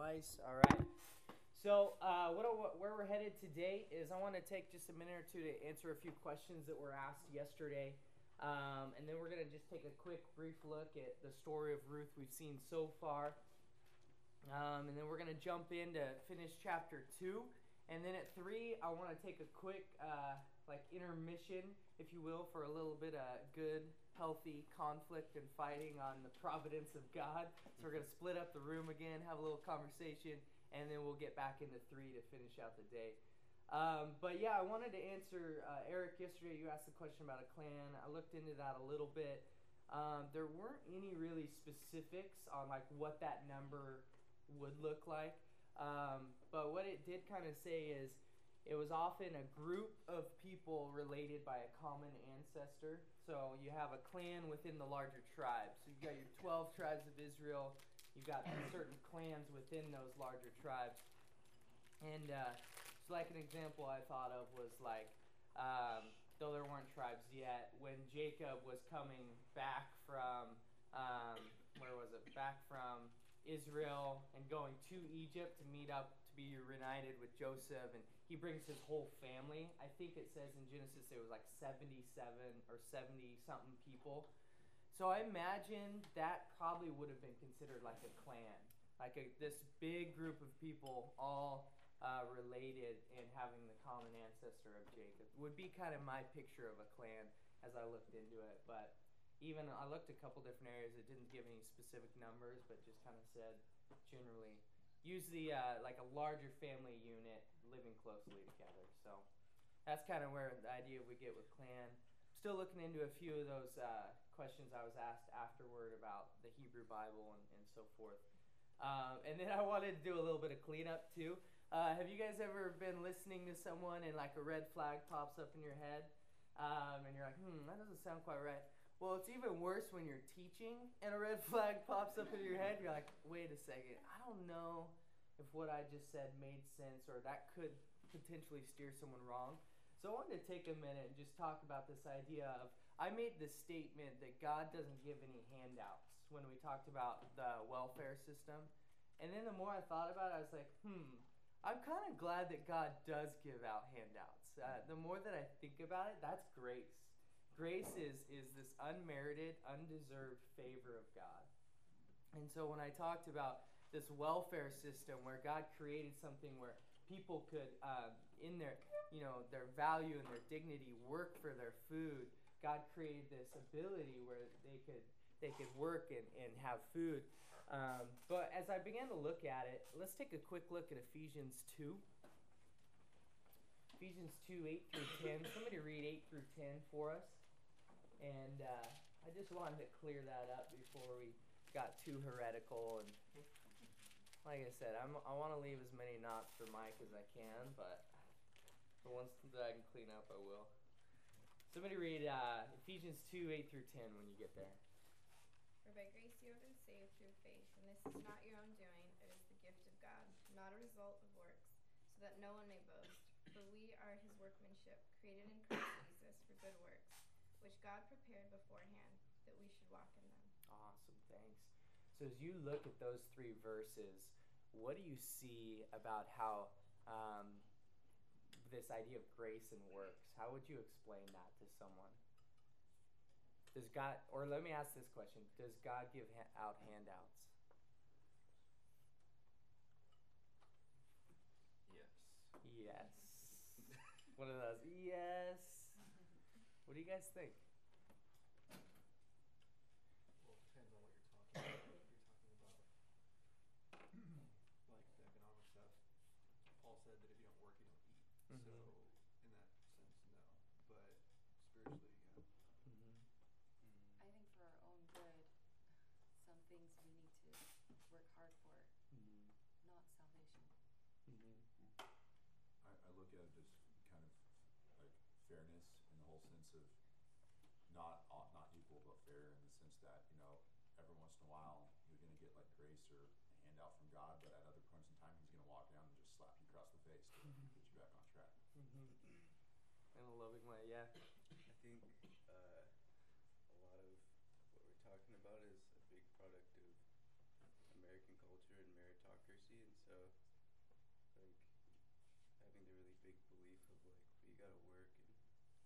twice. All right. So where we're headed today is I want to take just a minute or two to answer a few questions that were asked yesterday. And then we're going to just take a quick, brief look at the story of Ruth we've seen so far. And then we're going to jump in to finish chapter 2. And then at 3, I want to take a quick intermission, if you will, for a little bit of good, healthy conflict and fighting on the providence of God. So we're going to split up the room again, have a little conversation, and then we'll get back into 3 to finish out the day. But yeah, I wanted to answer, Eric, yesterday you asked the question about a clan. I looked into that a little bit. There weren't any really specifics on what that number would look like. But what it did kind of say is it was often a group of people related by a common ancestor. So you have a clan within the larger tribe. So you've got your 12 tribes of Israel. You've got certain clans within those larger tribes. And so an example I thought of was though there weren't tribes yet, when Jacob was coming back from, back from Israel and going to Egypt to meet up to be reunited with Joseph, and he brings his whole family. I think it says in Genesis it was 77 or 70 something people. So I imagine that probably would have been considered like a clan, this big group of people all related and having the common ancestor of Jacob would be kind of my picture of a clan as I looked into it. But even I looked a couple different areas. It didn't give any specific numbers, but just kind of said generally use the a larger family unit living closely together. So that's kind of where the idea we get with clan. Still looking into a few of those questions I was asked afterward about the Hebrew Bible and so forth. And then I wanted to do a little bit of cleanup too. Have you guys ever been listening to someone and a red flag pops up in your head? And you're like, that doesn't sound quite right. Well, it's even worse when you're teaching and a red flag pops up in your head. You're like, wait a second, I don't know if what I just said made sense or that could potentially steer someone wrong. So I wanted to take a minute and just talk about this idea of, I made the statement that God doesn't give any handouts when we talked about the welfare system. And then the more I thought about it, I was like, I'm kind of glad that God does give out handouts. The more that I think about it, that's grace. Grace is this unmerited, undeserved favor of God. And so when I talked about this welfare system where God created something where people could, in their value and their dignity, work for their food, God created this ability where they could work and have food. But as I began to look at it, let's take a quick look at Ephesians 2. Ephesians 2, 8 through 10. Somebody read 8 through 10 for us. And I just wanted to clear that up before we got too heretical. And like I said, I want to leave as many knots for Mike as I can, but the ones that I can clean up, I will. Somebody read Ephesians 2, 8 through 10 when you get there. For by grace you have been saved through faith, and this is not your own doing, it is the gift of God, not a result of works, so that no one may boast. For we are his workmanship, created in Christ Jesus for good works, which God prepared beforehand, that we should walk in them. Awesome, thanks. So as you look at those 3 verses, what do you see about how this idea of grace and works, how would you explain that to someone? Does God, or let me ask this question, does God give out handouts? Yes. One of those, yes. What do you guys think? Well, it depends on what you're talking about. If you're talking about the economic stuff, Paul said that if you don't work, you don't eat. Mm-hmm. So in that sense, no. But spiritually, yeah. Mm-hmm. I think for our own good, some things we need to work hard for, not salvation. Mm-hmm. I look at it as kind of fairness in the whole sense of not equal but fair, in the sense that every once in a while you're going to get grace or a handout from God, but at other points in time he's going to walk down and just slap you across the face to get you back on track. In a loving way, yeah. I think a lot of talking about is a big product of American culture and meritocracy, and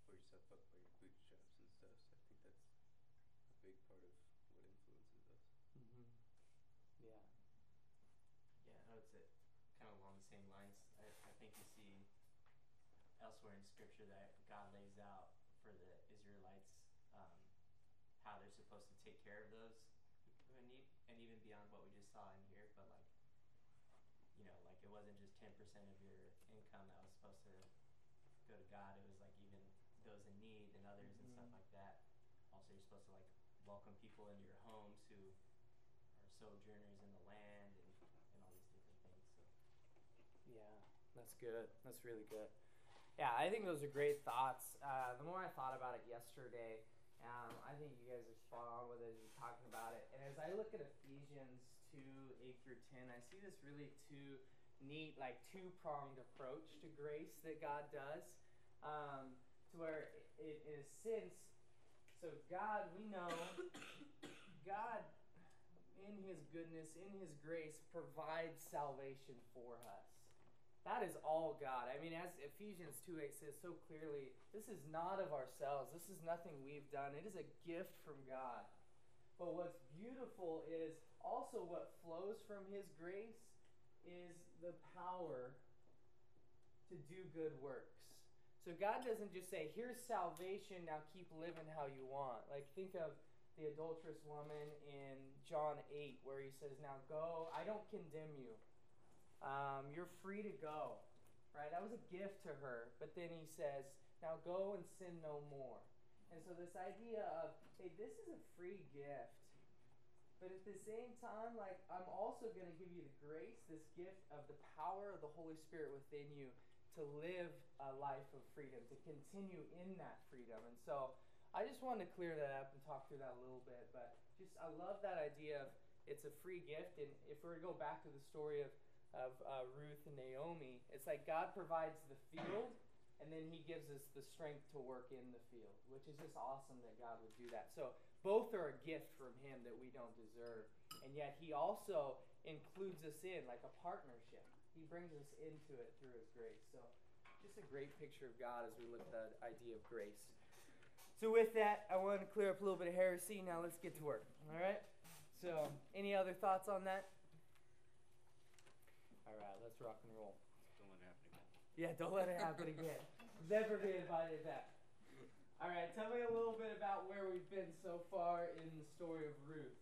pull yourself up by your bootstraps and stuff. So I think that's a big part of what influences us. Mm-hmm. Yeah. Yeah, I would say kind of along the same lines. I think you see elsewhere in Scripture that God lays out for the Israelites how they're supposed to take care of those who are in need, and even beyond what we just saw in here. But like, like it wasn't just 10% of your income that was supposed to go to God. It was like even those in need and others and stuff like that. Also, you're supposed to like welcome people into your homes who are sojourners in the land and all these different things. So. Yeah, that's good. That's really good. Yeah, I think those are great thoughts. The more I thought about it yesterday, I think you guys are spot on with it as you're talking about it. And as I look at Ephesians 2, 8 through 10, I see this really neat, like two-pronged approach to grace that God does. To where it in a sense, so God, we know, God in His goodness, in His grace, provides salvation for us. That is all God. I mean, as Ephesians 2:8 says so clearly, this is not of ourselves. This is nothing we've done. It is a gift from God. But what's beautiful is also what flows from His grace is the power to do good works. So God doesn't just say, here's salvation, now keep living how you want. Like think of the adulterous woman in John 8 where He says, now go, I don't condemn you. You're free to go, right? That was a gift to her. But then He says, now go and sin no more. And so this idea of, hey, this is a free gift. But at the same time, like, I'm also going to give you the grace, this gift of the power of the Holy Spirit within you to live a life of freedom, to continue in that freedom. And so I just wanted to clear that up and talk through that a little bit. But just, I love that idea of it's a free gift. And if we were to go back to the story of Ruth and Naomi, it's like God provides the field, and then He gives us the strength to work in the field, which is just awesome that God would do that. So both are a gift from Him that we don't deserve, and yet He also includes us in like a partnership. He brings us into it through His grace. So just a great picture of God as we look at the idea of grace. So with that, I wanted to clear up a little bit of heresy. Now let's get to work. All right? So any other thoughts on that? All right, let's rock and roll. Don't let it happen again. Yeah, don't let it happen again. Never be invited back. All right, tell me a little bit about where we've been so far in the story of Ruth.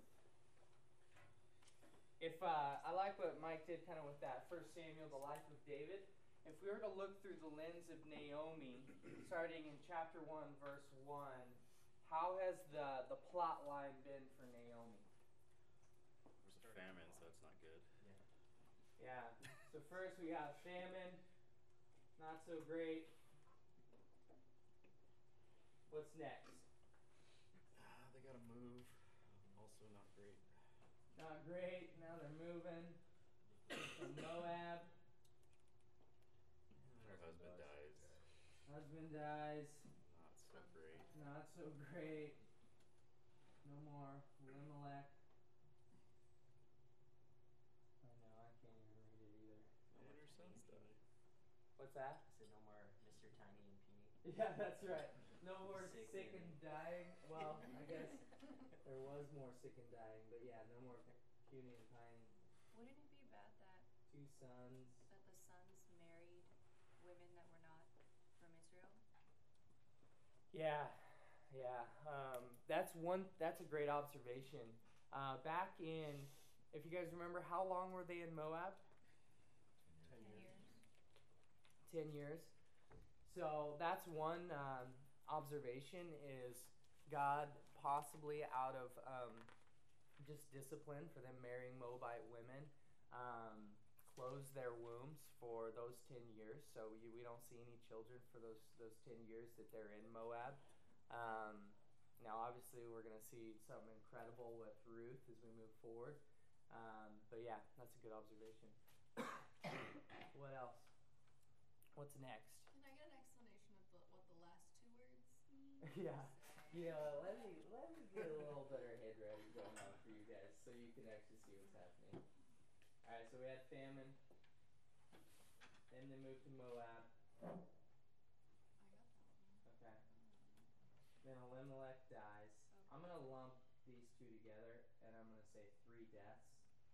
If I like what Mike did kind of with that 1 Samuel, the life of David. If we were to look through the lens of Naomi, starting in chapter 1, verse 1, how has the plot line been for Naomi? There's a famine, so it's not good. Yeah. So first we got famine, not so great. What's next? They gotta move. Also not great. Not great. Now they're moving from Moab. And her husband dies. Husband dies. Not so great. Not so great. No more Elimelech. I know, I can't even read it either. And her sons die. What's that? I said no more Mr. Tiny and Puny. Yeah, that's right. No more Sick sick and dying. Well, I guess there was more sick and dying, but yeah, no more puny and tiny. Wouldn't it be bad that 2 sons. the sons married women that were not from Israel? Yeah. That's a great observation. Back in, if you guys remember, how long were they in Moab? 10 years. 10 years. So that's one observation is God possibly out of just discipline for them marrying Moabite women, closed their wombs for those 10 years. So we don't see any children for those 10 years that they're in Moab. Now, obviously, we're going to see something incredible with Ruth as we move forward. But yeah, that's a good observation. What else? What's next? Can I get an explanation of what the last 2 words mean? Yeah. Let me get a little better head ready going on for you guys so you can actually see what's happening. All right, so we had famine. Then they moved to Moab. I got that one. Okay. then Elimelech dies. I'm Okay. gonna lump these two together, and I'm gonna say 3 deaths.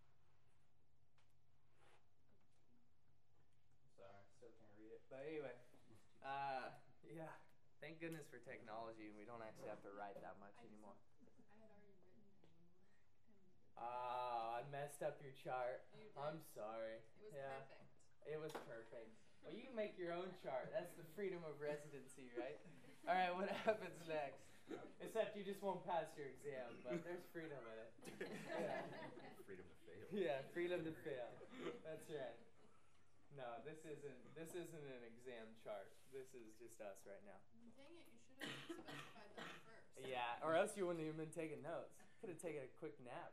Sorry, still can't read it. But anyway, yeah. Thank goodness for technology, and we don't actually have to write that much I just anymore. I had already written Elimelech and I messed up your chart. You I'm did. sorry. It was Yeah. perfect. It was perfect. Well, you can make your own chart. That's the freedom of residency, right? All right, what happens next? Except you just won't pass your exam, but there's freedom in it. Yeah. Freedom to fail. Yeah, freedom to fail. That's right. No, this isn't an exam chart. This is just us right now. Dang it, you should have specified that first. Yeah, or else you wouldn't even been taking notes. Could have taken a quick nap.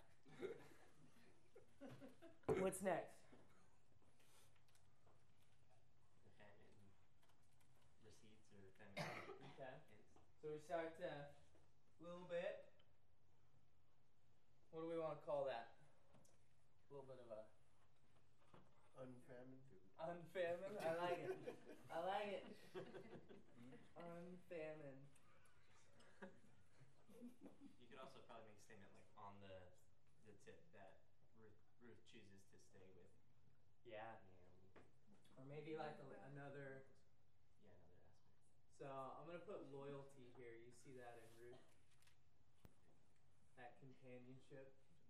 What's next? The famine receipts or famine Okay. hints. So we start a little bit. What do we want to call that? A little bit of a Unfamine food. unfamine. I like it. I like it. Unfamine. You could also probably make a statement like on the tip that Ruth chooses to stay with Yeah. Naomi. Or maybe like another. Yeah, another aspect. So I'm gonna put loyalty here. You see that in Ruth? That companionship.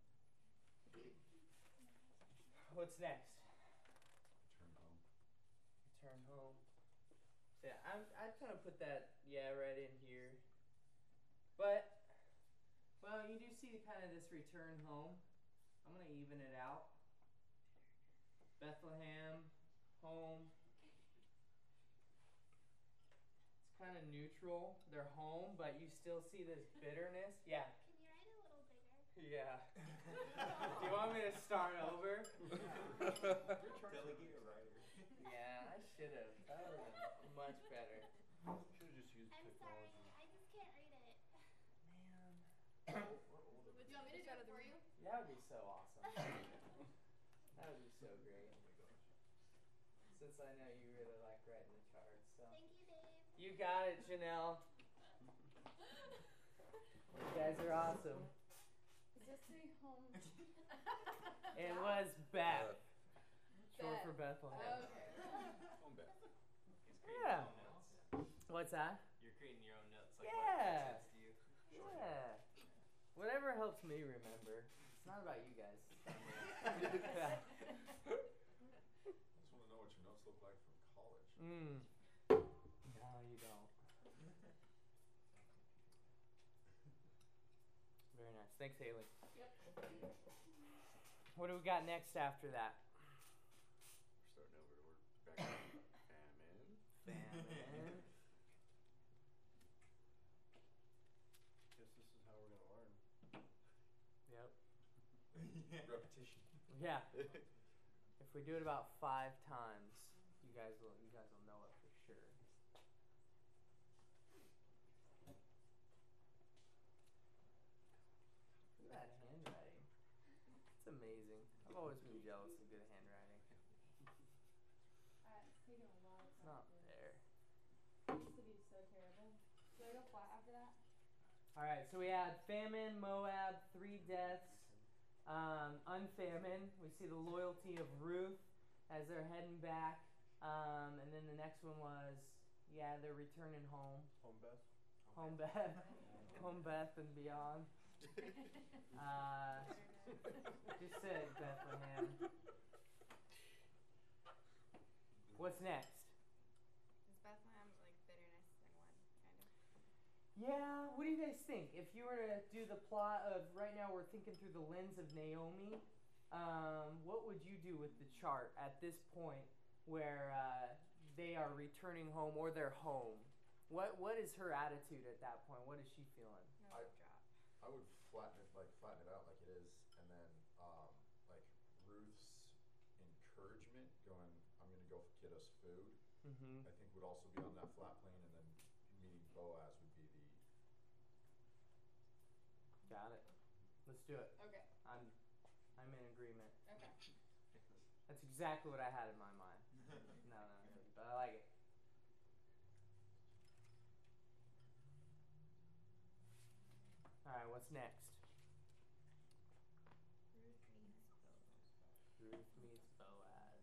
What's next? Return home. Return home. So yeah, I'd kind of put that right in here. But well, you do see kind of this return home. I'm gonna even it out. Bethlehem, home. It's kind of neutral. They're home, but you still see this bitterness. Yeah. Can you write a little bigger? Yeah. Do you want me to start over? Delegate a writer. Yeah, I should have. That would have been much better. Should have just used I'm sorry, technology. I just can't read it. Man. Would you want me to do it for you? That would be so awesome. That would be so great. Since I know you really like writing the charts, so. Thank you, Dave. You got it, Janelle. You guys are awesome. Is this a home? It was Beth. Short Beth. for Bethlehem. Okay. Home back. He's creating Yeah. your own notes. What's that? You're creating your own notes. Like Yeah. what makes sense to you. Yeah. Whatever helps me remember. It's not about you guys. Yeah. I just want to know what your notes look like from college. No, you don't. Very nice. Thanks, Haley. Yep. What do we got next after that? We're starting over. We're back to famine. Famine. Guess this is how we're gonna learn. Yep. Repetition. Yeah. If we do it about 5 times, you guys will know it for sure. Look at that handwriting. It's amazing. I've always been jealous of good handwriting. It's taken a lot of It's time. not fair. It used to be so terrible. Do I go flat after that? Alright, so we had famine, Moab, 3 deaths. Unfamine, we see the loyalty of Ruth as they're heading back. And then the next one was, they're returning home. Home Beth. Home Beth. Home Beth and beyond. Just said Bethlehem. What's next? Is Bethlehem like bitterness in one, kind of? Yeah, what do you guys think? If you were to do the plot of, right now we're thinking through the lens of Naomi, what would you do with the chart at this point where they are returning home or they're home? What is her attitude at that point? What is she feeling? No I- drop. I would flatten it out like it is, and then like Ruth's encouragement, going, "I'm gonna go get us food." Mm-hmm. I think would also be on that flat plane, and then meeting Boaz would be the. Got it. Let's do it. Okay. I'm in agreement. Okay. That's exactly what I had in my mind. No, but I like it. All right, what's next? Ruth meets Boaz. Ruth meets Boaz.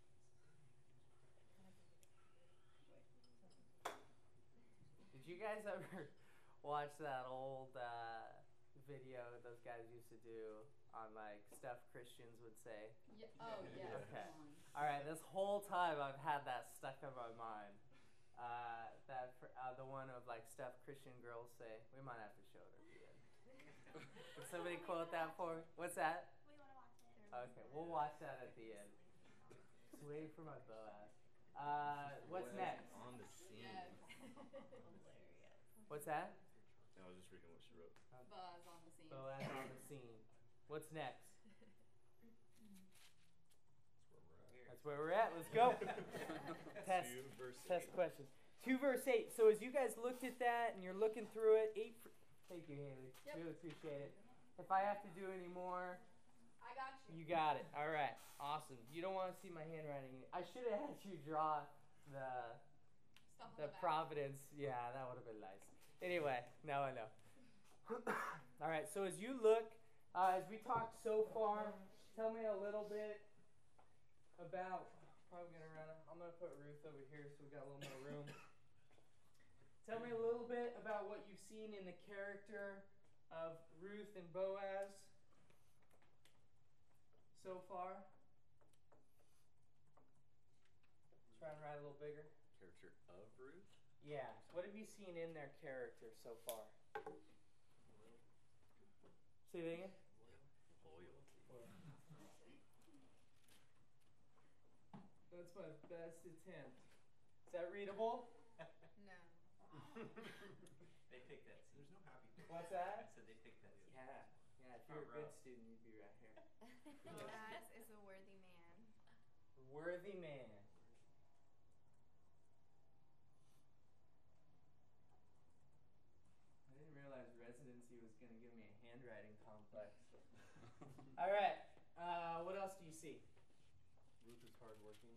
Did you guys ever watch that old video those guys used to do on like stuff Christians would say? Yeah. Oh yes. Okay. Come on. All right, this whole time I've had that stuck in my mind. The one of like stuff Christian girls say. We might have to show it at the end. Can somebody quote that for me? What's that? We want to watch it. Okay, we'll watch that at the end. Just waiting for my Boaz. What's Boaz next? On the scene. Yes. What's that? I was just reading what she wrote. Buzz on the scene. Boaz on the scene. What's next? That's where we're That's where we're at. at. Let's go. Test. 2 verse Test 8. questions. 2 verse 8. So as you guys looked at that and you're looking through it, thank you, Haley. Yep. Really appreciate it. If I have to do any more, I got you. you got it. All right. Awesome. You don't want to see my handwriting. I should have had you draw the Stuff on the back. Providence. Yeah, that would have been nice. Anyway, now I know. All right. So as you look, as we talked so far, tell me a little bit about. Probably gonna run. I'm gonna put Ruth over here so we got a little more room. Tell me a little bit about what you've seen in the character of Ruth and Boaz so far. Try and write a little bigger. Character of Ruth? Yeah. What have you seen in their character so far? Say that again. Loyalty. That's my best attempt. Is that readable? No. They picked that scene. There's no happy place. What's I that? said they picked that scene. Yeah. Yeah. If you're a Front good row. student, you'd be right here. Boaz is a worthy man. Worthy man. I didn't realize residency was going to give me a handwriting complex. All right. What else do you see? Ruth is hardworking.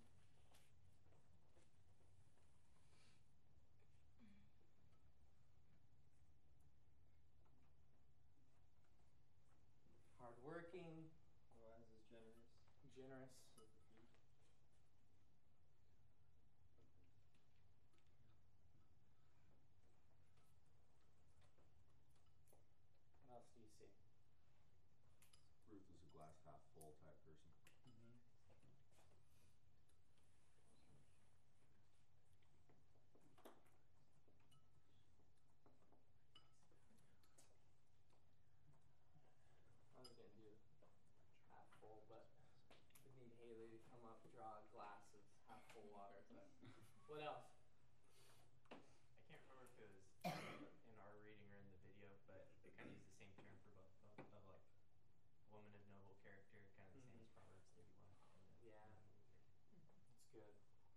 Hardworking, Boaz is generous. generous. With the feet. What else do you see? Ruth is a glass half full type person. Mm-hmm. I was gonna do half full, but we need Haley to come up and draw a glass of half full water. But what else? I can't remember if it was in our reading or in the video, but they kind of use the same term for both of them, of like woman of noble character, kind of the same as Proverbs 31. Yeah. That's good.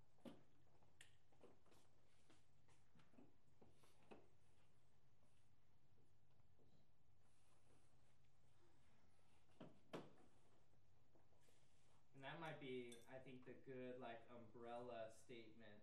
And that might be, I think, the good like umbrella statement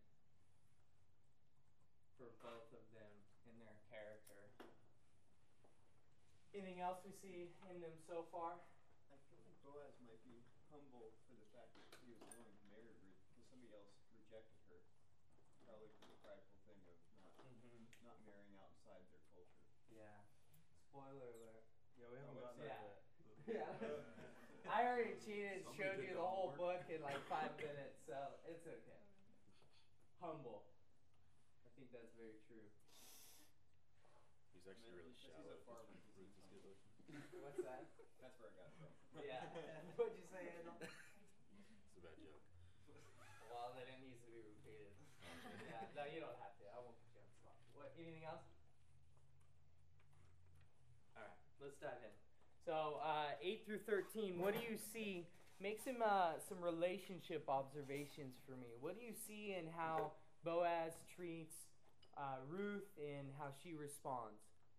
for both of them in their character. Anything else we see in them so far? I feel like Boaz might be humble for the fact that he was willing to marry Ruth because somebody else rejected her. Probably for the prideful thing of not marrying outside their culture. Yeah. Spoiler alert. Yeah, we haven't Oh, gotten yeah. that Yeah. I already cheated, Somebody showed did you the the whole homework. book in like 5 minutes, so it's okay. Humble. I think that's very true. He's actually Man, really because he's shallow. a farmer, Ruth he's is humble. good looking. What's that? That's where I got it from. Yeah. What'd you say, Angel? It's a bad joke. Well, then it needs to be repeated. Yeah. No, you don't have to. I won't put you on the spot. What? Anything else? All right. Let's dive in. So 8 through 13. What do you see? Make some relationship observations for me. What do you see in how Boaz treats Ruth and how she responds?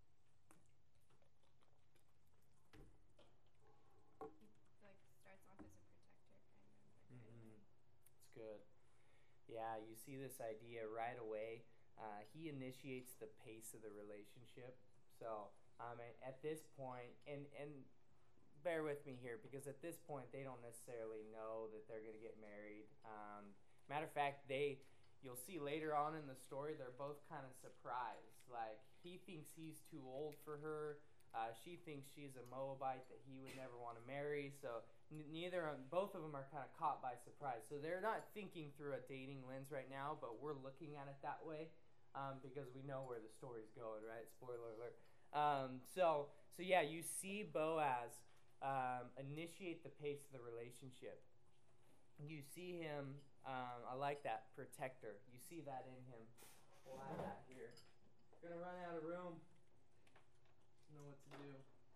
He like starts off as a protector, kind of. Like It's good. Yeah, you see this idea right away. He initiates the pace of the relationship. So And at this point, and bear with me here, because at this point they don't necessarily know that they're going to get married. Matter of fact, you'll see later on in the story, they're both kind of surprised. Like, he thinks he's too old for her. She thinks she's a Moabite that he would never want to marry. So both of them are kind of caught by surprise. So they're not thinking through a dating lens right now, but we're looking at it that way because we know where the story's going, right? Spoiler alert. So yeah, you see Boaz initiate the pace of the relationship. You see him, I like that, protector. You see that in him. We'll add that here. Gonna run out of room. Know what to do.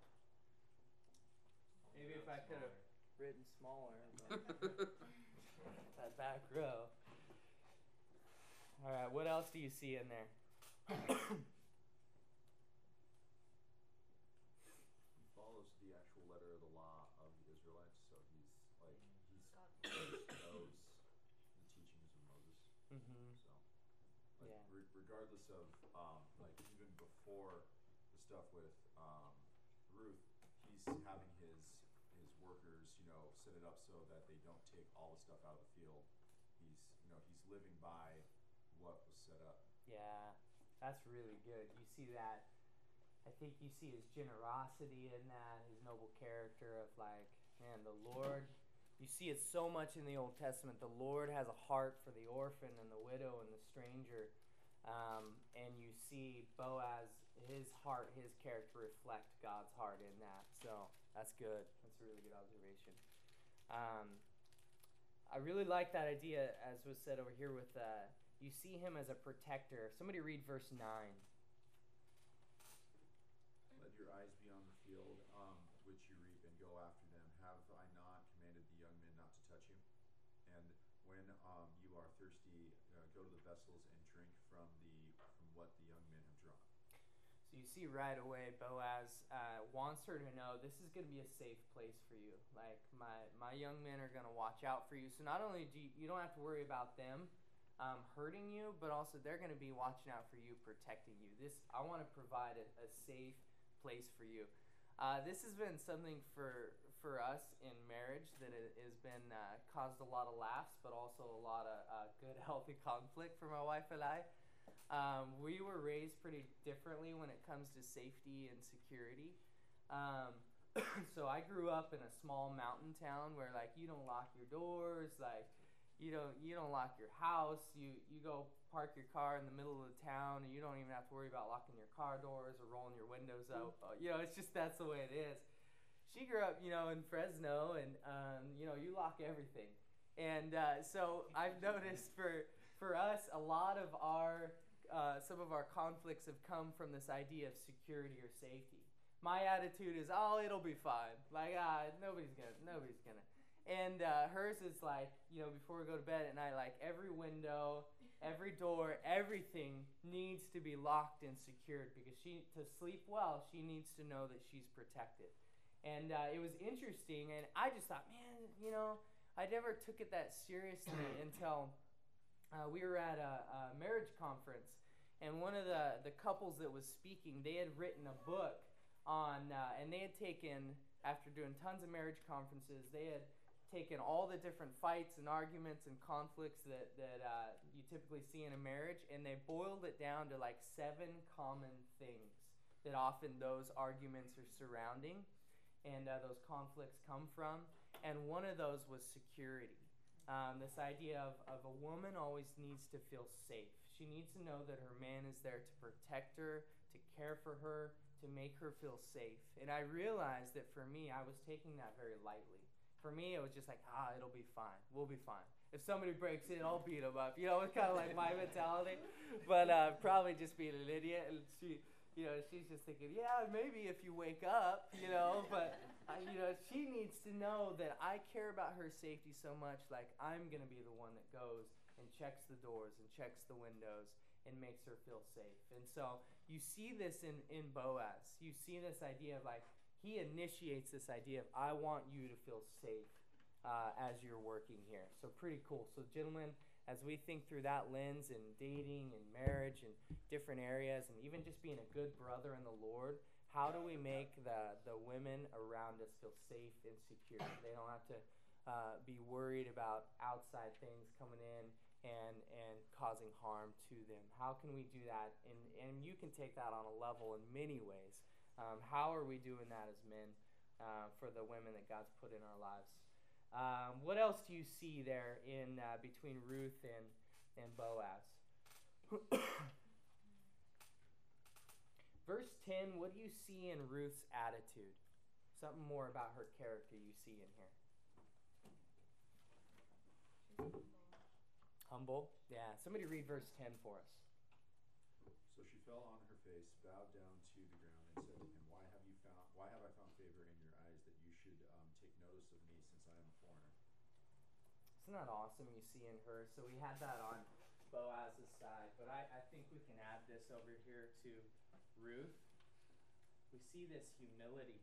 Maybe if I could have written smaller. That back row. All right, what else do you see in there? He follows the actual letter of the law of the Israelites, so he knows the teachings of Moses. Mm-hmm. So, Yeah. Regardless of like even before the stuff with Ruth, he's having his workers, set it up so that they don't take all the stuff out of the field. He's living by what was set up. Yeah, that's really good. You see that. I think you see his generosity in that, his noble character of like, man, the Lord. You see it so much in the Old Testament. The Lord has a heart for the orphan and the widow and the stranger. And you see Boaz, his heart, his character reflect God's heart in that. So that's good. That's a really good observation. I really like that idea, as was said over here, with you see him as a protector. Somebody read verse 9. Let your eyes be on the field which you reap, and go after them. Have I not commanded the young men not to touch you? And when you are thirsty, go to the vessels and drink from what the young men have drawn. So you see right away, Boaz wants her to know this is going to be a safe place for you. Like, my young men are going to watch out for you. So not only do you don't have to worry about them hurting you, but also they're going to be watching out for you, protecting you. I want to provide a safe place for you. This has been something for us in marriage that it has been caused a lot of laughs, but also a lot of good, healthy conflict for my wife and I. We were raised pretty differently when it comes to safety and security. So I grew up in a small mountain town where, like, you don't lock your doors, like you don't lock your house. You go park your car in the middle of the town, and you don't even have to worry about locking your car doors or rolling your windows out. It's just that's the way it is. She grew up, in Fresno, and you lock everything. And so I've noticed for us, a lot of some of our conflicts have come from this idea of security or safety. My attitude is, it'll be fine. Like, nobody's gonna. And hers is like, before we go to bed at night, like every window, every door, everything needs to be locked and secured because to sleep well, she needs to know that she's protected. And it was interesting, and I just thought, man, I never took it that seriously until we were at a marriage conference, and one of the couples that was speaking, they had written a book on, and they had taken, after doing tons of marriage conferences, they had taken all the different fights and arguments and conflicts that you typically see in a marriage, and they boiled it down to like 7 common things that often those arguments are surrounding and those conflicts come from. And one of those was security. This idea of a woman always needs to feel safe. She needs to know that her man is there to protect her, to care for her, to make her feel safe. And I realized that for me, I was taking that very lightly. For me, it was just like, it'll be fine. We'll be fine. If somebody breaks in, I'll beat them up. It's kind of like my mentality. But probably just being an idiot. And she's just thinking, yeah, maybe if you wake up, But, she needs to know that I care about her safety so much. Like, I'm going to be the one that goes and checks the doors and checks the windows and makes her feel safe. And so you see this in Boaz. You see this idea of, like, he initiates this idea of, I want you to feel safe as you're working here. So pretty cool. So gentlemen, as we think through that lens in dating and marriage and different areas, and even just being a good brother in the Lord, how do we make the women around us feel safe and secure? They don't have to be worried about outside things coming in and causing harm to them. How can we do that? And you can take that on a level in many ways. How are we doing that as men for the women that God's put in our lives? What else do you see there in between Ruth and Boaz? Verse 10, what do you see in Ruth's attitude? Something more about her character you see in here. Humble? Yeah. Somebody read verse 10 for us. So she fell on her face, bowed down to the ground, and said to him, Why have I found favor in your eyes that you should take notice of me, since I am a foreigner? Isn't that awesome you see in her? So we had that on Boaz's side, but I think we can add this over here to Ruth. We see this humility.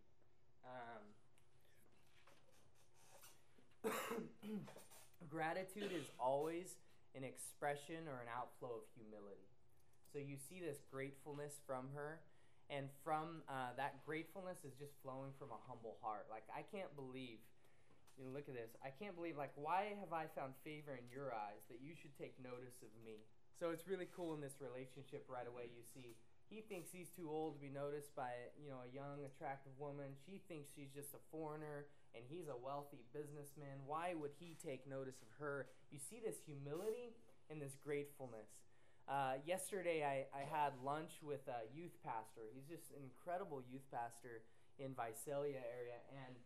Gratitude is always an expression or an outflow of humility. So you see this gratefulness from her, and from that gratefulness is just flowing from a humble heart. Like, I can't believe, look at this. I can't believe, why have I found favor in your eyes that you should take notice of me? So it's really cool in this relationship right away. You see, he thinks he's too old to be noticed by, a young, attractive woman. She thinks she's just a foreigner, and he's a wealthy businessman. Why would he take notice of her? You see this humility and this gratefulnse. Yesterday, I had lunch with a youth pastor. He's just an incredible youth pastor in Visalia area, and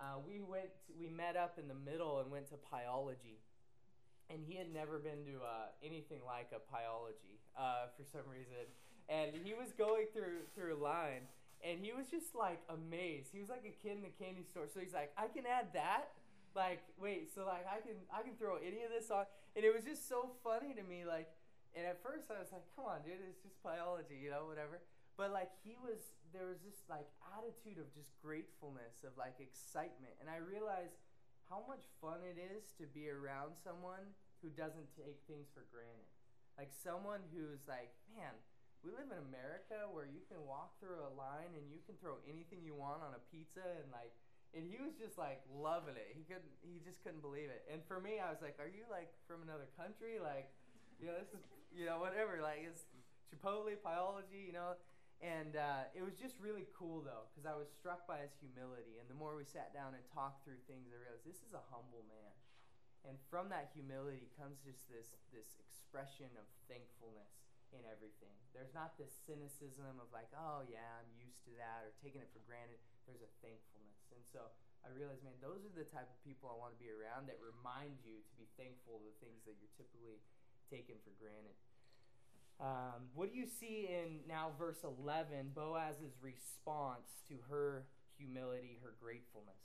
we met up in the middle and went to Pyology. And he had never been to anything like a Pyology for some reason. And he was going through a line, and he was just amazed. He was like a kid in the candy store. So he's like, I can add that? Wait, so I can throw any of this on? And it was just so funny to me. And at first I was like, come on, dude, it's just Pyology, whatever. But there was this attitude of just gratefulness, of excitement. And I realized how much fun it is to be around someone who doesn't take things for granted. Someone who's man, we live in America where you can walk through a line and you can throw anything you want on a pizza, and he was just loving it. He just couldn't believe it. And for me, I was like, are you from another country? This is whatever. It's Chipotle, Pyology, And it was just really cool, though, because I was struck by his humility. And the more we sat down and talked through things, I realized this is a humble man. And from that humility comes just this expression of thankfulness in everything. There's not this cynicism of oh, yeah, I'm used to that, or taking it for granted. There's a thankfulness. And so I realized, man, those are the type of people I want to be around, that remind you to be thankful of the things that you're typically taken for granted. What do you see in now verse 11, Boaz's response to her humility, her gratefulness?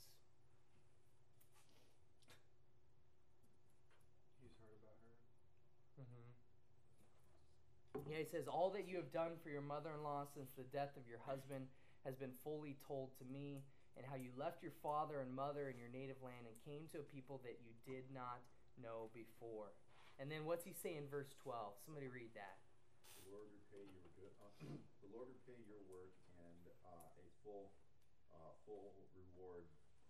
He's heard about her. Mm-hmm. Yeah, he says, all that you have done for your mother-in-law since the death of your husband has been fully told to me, and how you left your father and mother in your native land and came to a people that you did not know before. And then what's he say in verse 12? Somebody read that. The Lord repay your good. The Lord repay your work, and a full reward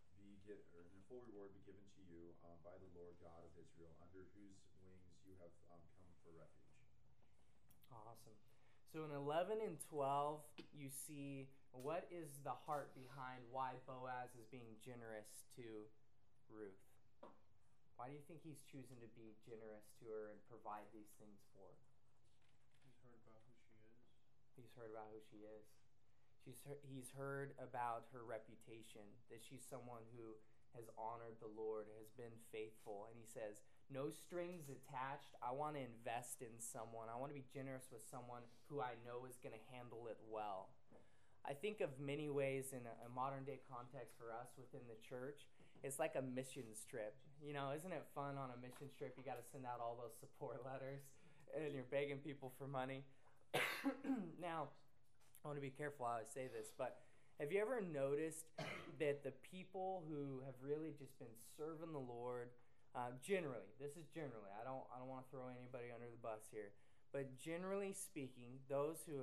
be given to you by the Lord God of Israel, under whose wings you have come for refuge. Awesome. So in 11 and 12, you see what is the heart behind why Boaz is being generous to Ruth. Why do you think he's choosing to be generous to her and provide these things for her? He's heard about who she is. He's heard about who she is. He's heard about her reputation, that she's someone who has honored the Lord, has been faithful. And he says, no strings attached. I want to invest in someone. I want to be generous with someone who I know is going to handle it well. I think of many ways in a modern day context for us within the church. It's like a missions trip. Isn't it fun on a missions trip? You got to send out all those support letters and you're begging people for money. Now, I want to be careful how I say this, but have you ever noticed that the people who have really just been serving the Lord, generally, I don't want to throw anybody under the bus here, but generally speaking, those who have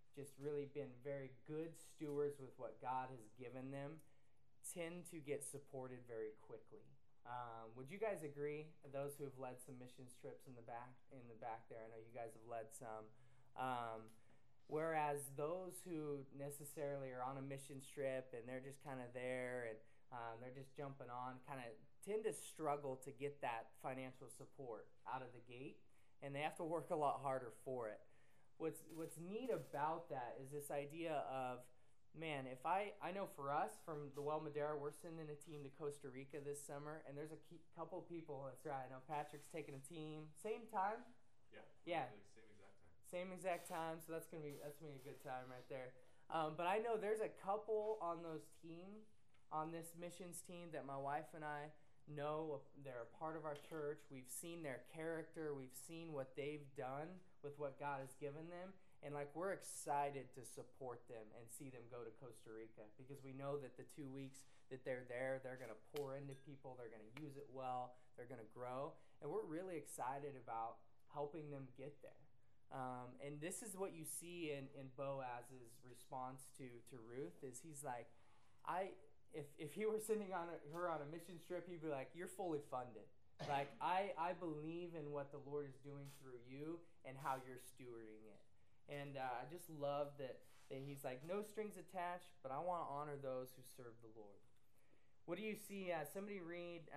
just really been very good stewards with what God has given them tend to get supported very quickly. Would you guys agree? Those who have led some missions trips in the back there, I know you guys have led some. Whereas those who necessarily are on a missions trip and they're just kind of there and they're just jumping on, kind of tend to struggle to get that financial support out of the gate, and they have to work a lot harder for it. What's neat about that is this idea of, man, if I know for us from the Well Madera, we're sending a team to Costa Rica this summer, and there's a couple people. That's right. I know Patrick's taking a team. Same time. Yeah. Same exact time. So that's gonna be a good time right there. But I know there's a couple on this missions team that my wife and I know. They're a part of our church. We've seen their character. We've seen what they've done with what God has given them. And we're excited to support them and see them go to Costa Rica, because we know that the 2 weeks that they're there, they're going to pour into people. They're going to use it well. They're going to grow. And we're really excited about helping them get there. And this is what you see in Boaz's response to Ruth, is he's like, if he were sending her on a mission trip, he'd be like, you're fully funded. I believe in what the Lord is doing through you and how you're stewarding it. And I just love that he's like, no strings attached, but I want to honor those who serve the Lord. What do you see? Somebody read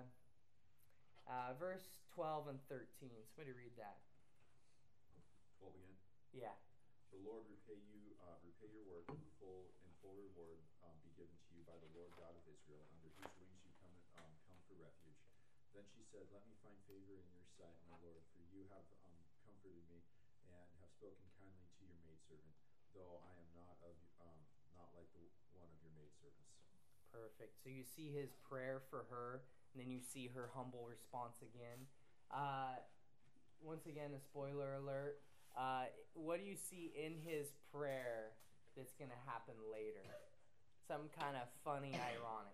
verse 12 and 13. Somebody read that. 12 again? Yeah. The Lord repay your work, and full reward be given to you by the Lord God of Israel, under whose wings you come for refuge. Then she said, let me find favor in your sight, my Lord, for you have comforted me, and have spoken kindly to your maidservant, though I am not like one of your maidservants. Perfect. So you see his prayer for her, and then you see her humble response again. Once again, a spoiler alert. What do you see in his prayer that's going to happen later? Something kind of funny, ironic.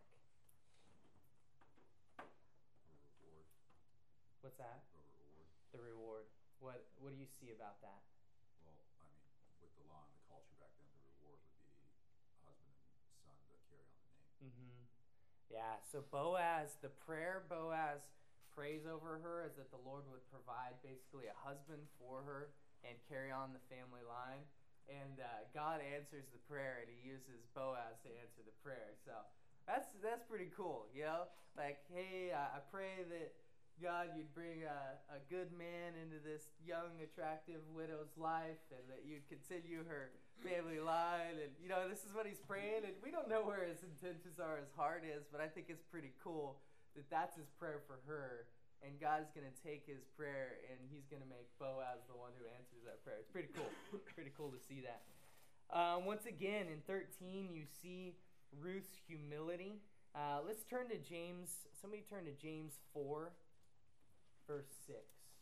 Reward. What's that? Reward. The reward. What do you see about that? Well, I mean, with the law and the culture back then, the reward would be husband and son to carry on the name. Mm-hmm. Yeah, so Boaz, the prayer Boaz prays over her is that the Lord would provide basically a husband for her and carry on the family line. And God answers the prayer, and he uses Boaz to answer the prayer. So that's pretty cool, you know? Hey, I pray that, God, you'd bring a good man into this young, attractive widow's life, and that you'd continue her family line. And, this is what he's praying. And we don't know where his intentions are, his heart is, but I think it's pretty cool that that's his prayer for her. And God's going to take his prayer, and he's going to make Boaz the one who answers that prayer. It's pretty cool. Pretty cool to see that. Once again, in 13, you see Ruth's humility. Let's turn to James. Somebody turn to James 4, verse 6.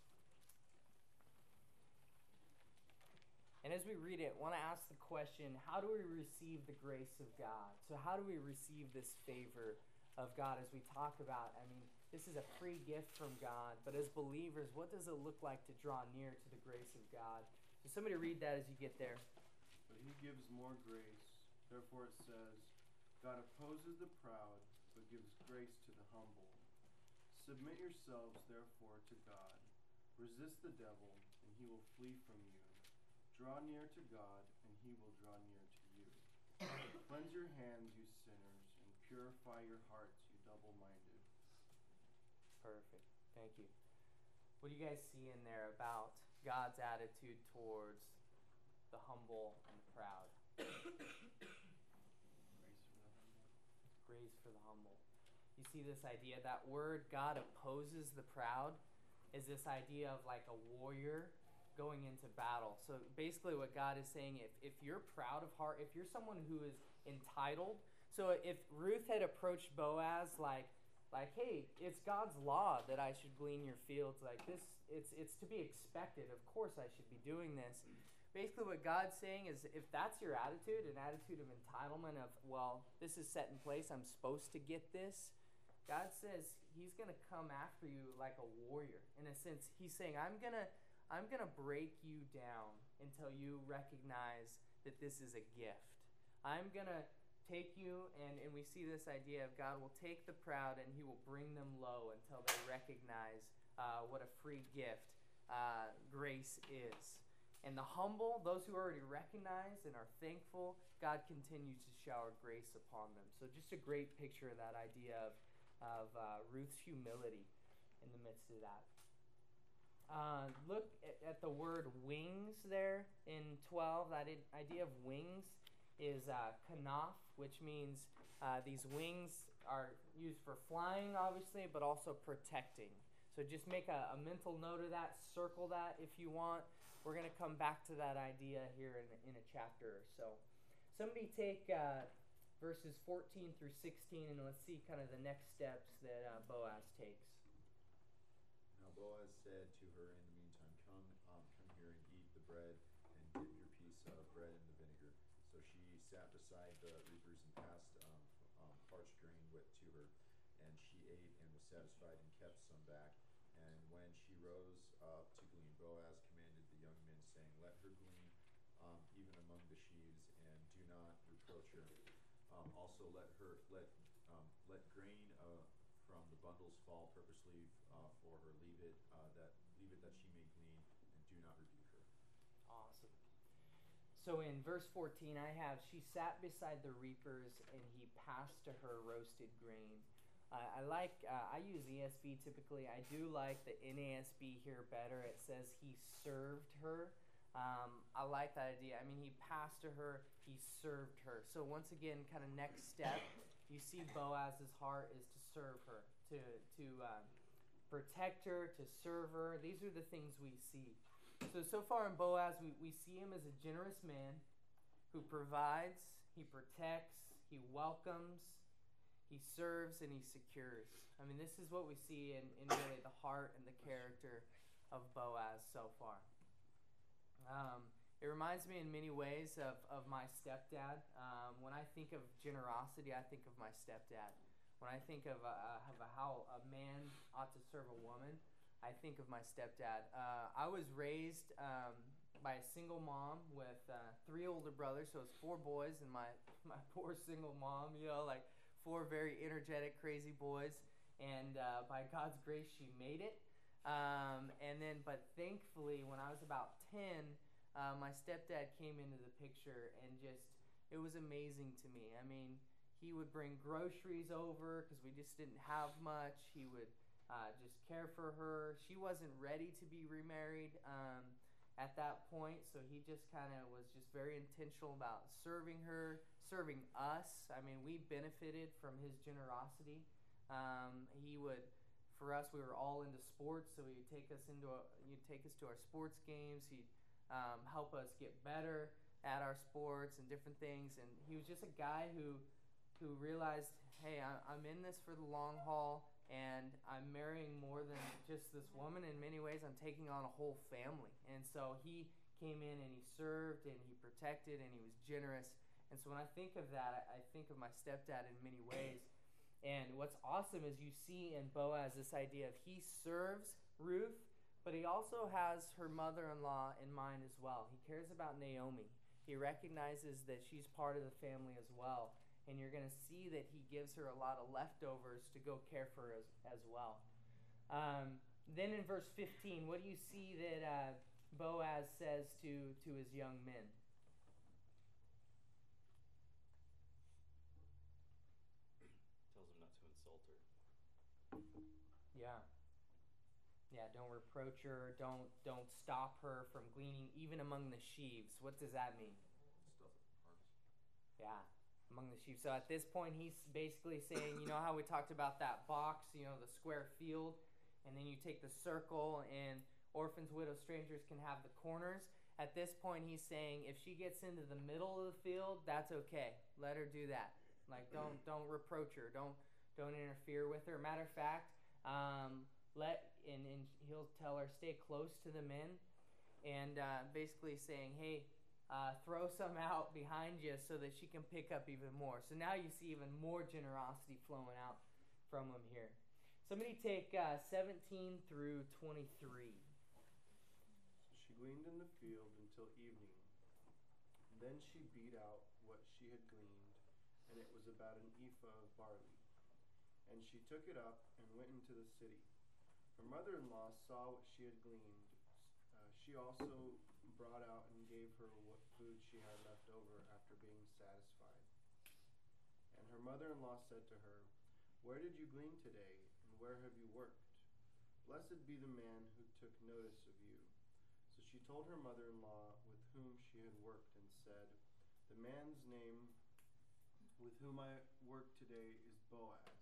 And as we read it, I want to ask the question, how do we receive the grace of God? So how do we receive this favor of God as we talk about, this is a free gift from God, but as believers, what does it look like to draw near to the grace of God? So somebody read that as you get there. But he gives more grace. Therefore it says, God opposes the proud, but gives grace to the humble. Submit yourselves, therefore, to God. Resist the devil, and he will flee from you. Draw near to God, and he will draw near to you. Cleanse your hands, you sinners, and purify your hearts, you double-minded. Perfect. Thank you. What do you guys see in there about God's attitude towards the humble and the proud? Grace for the humble. You see this idea, that word, God opposes the proud, is this idea of like a warrior going into battle. So basically what God is saying, if you're proud of heart, if you're someone who is entitled, so if Ruth had approached Boaz like, hey, it's God's law that I should glean your fields like this. It's to be expected. Of course I should be doing this. Basically what God's saying is, if that's your attitude, an attitude of entitlement of, well, this is set in place, I'm supposed to get this, God says he's going to come after you like a warrior. In a sense, he's saying, I'm gonna break you down until you recognize that this is a gift. I'm going to take you, and we see this idea of God will take the proud and he will bring them low until they recognize what a free gift grace is. And the humble, those who already recognize and are thankful, God continues to shower grace upon them. So just a great picture of that idea of Ruth's humility in the midst of that. Look at the word wings there in 12. That idea of wings is kanaf, which means these wings are used for flying, obviously, but also protecting. So just make a mental note of that. Circle that if you want. We're going to come back to that idea here in a chapter or so. Somebody take verses 14 through 16, and let's see kind of the next steps that Boaz takes. Now Boaz said to her in the meantime, come here and eat the bread and dip your piece of bread in the vinegar. So she sat beside the reapers and passed parched grain to her, and she ate and was satisfied and kept some back. And when she rose up to glean, Boaz commanded the young men, saying, let her glean even among the sheaves, and do not reproach her. Also let grain from the bundles fall purposely for her. Leave it that she may glean, and do not rebuke her. Awesome. So in verse 14, I have, she sat beside the reapers, and he passed to her roasted grain. I use ESV typically. I do like the NASB here better. It says he served her. I like that idea. I mean, he passed to her, he served her. So once again, kind of next step, you see Boaz's heart is to serve her, to protect her, to serve her. These are the things we see. So far in Boaz, we see him as a generous man who provides, he protects, he welcomes, he serves, and he secures. I mean, this is what we see in really the heart and the character of Boaz so far. It reminds me in many ways of my stepdad. When I think of generosity, I think of my stepdad. When I think of how a man ought to serve a woman, I think of my stepdad. I was raised by a single mom with 3 older brothers, so it's 4 boys and my poor single mom, like 4 very energetic, crazy boys. And by God's grace, she made it. But thankfully, when I was about 10, my stepdad came into the picture, and it was amazing to me. I mean, he would bring groceries over because we just didn't have much. He would just care for her. She wasn't ready to be remarried at that point, so he just kind of was just very intentional about serving her, serving us. I mean, we benefited from his generosity. For us, we were all into sports, so he'd take us to our sports games. He'd help us get better at our sports and different things. And he was just a guy who realized, hey, I'm in this for the long haul, and I'm marrying more than just this woman. In many ways, I'm taking on a whole family. And so he came in and he served and he protected and he was generous. And so when I think of that, I think of my stepdad in many ways. And what's awesome is you see in Boaz this idea of he serves Ruth, but he also has her mother-in-law in mind as well. He cares about Naomi. He recognizes that she's part of the family as well. And you're going to see that he gives her a lot of leftovers to go care for her as well. Then in verse 15, what do you see that Boaz says to his young men? Tells him not to insult her. Yeah. Yeah, don't reproach her. Don't stop her from gleaning even among the sheaves. What does that mean? Stuff hearts. Yeah, among the sheaves. So at this point, he's basically saying, you know how we talked about that box, the square field, and then you take the circle, and orphans, widows, strangers can have the corners. At this point, he's saying if she gets into the middle of the field, that's okay. Let her do that. Like, don't reproach her. Don't interfere with her. Matter of fact, and he'll tell her, stay close to the men, and basically saying, hey, throw some out behind you so that she can pick up even more. So now you see even more generosity flowing out from him here. Somebody take 17 through 23. She gleaned in the field until evening. Then she beat out what she had gleaned, and it was about an ephah of barley. And she took it up and went into the city. Her mother-in-law saw what she had gleaned. She also brought out and gave her what food she had left over after being satisfied. And her mother-in-law said to her, "Where did you glean today, and where have you worked? Blessed be the man who took notice of you." So she told her mother-in-law with whom she had worked and said, "The man's name with whom I work today is Boaz."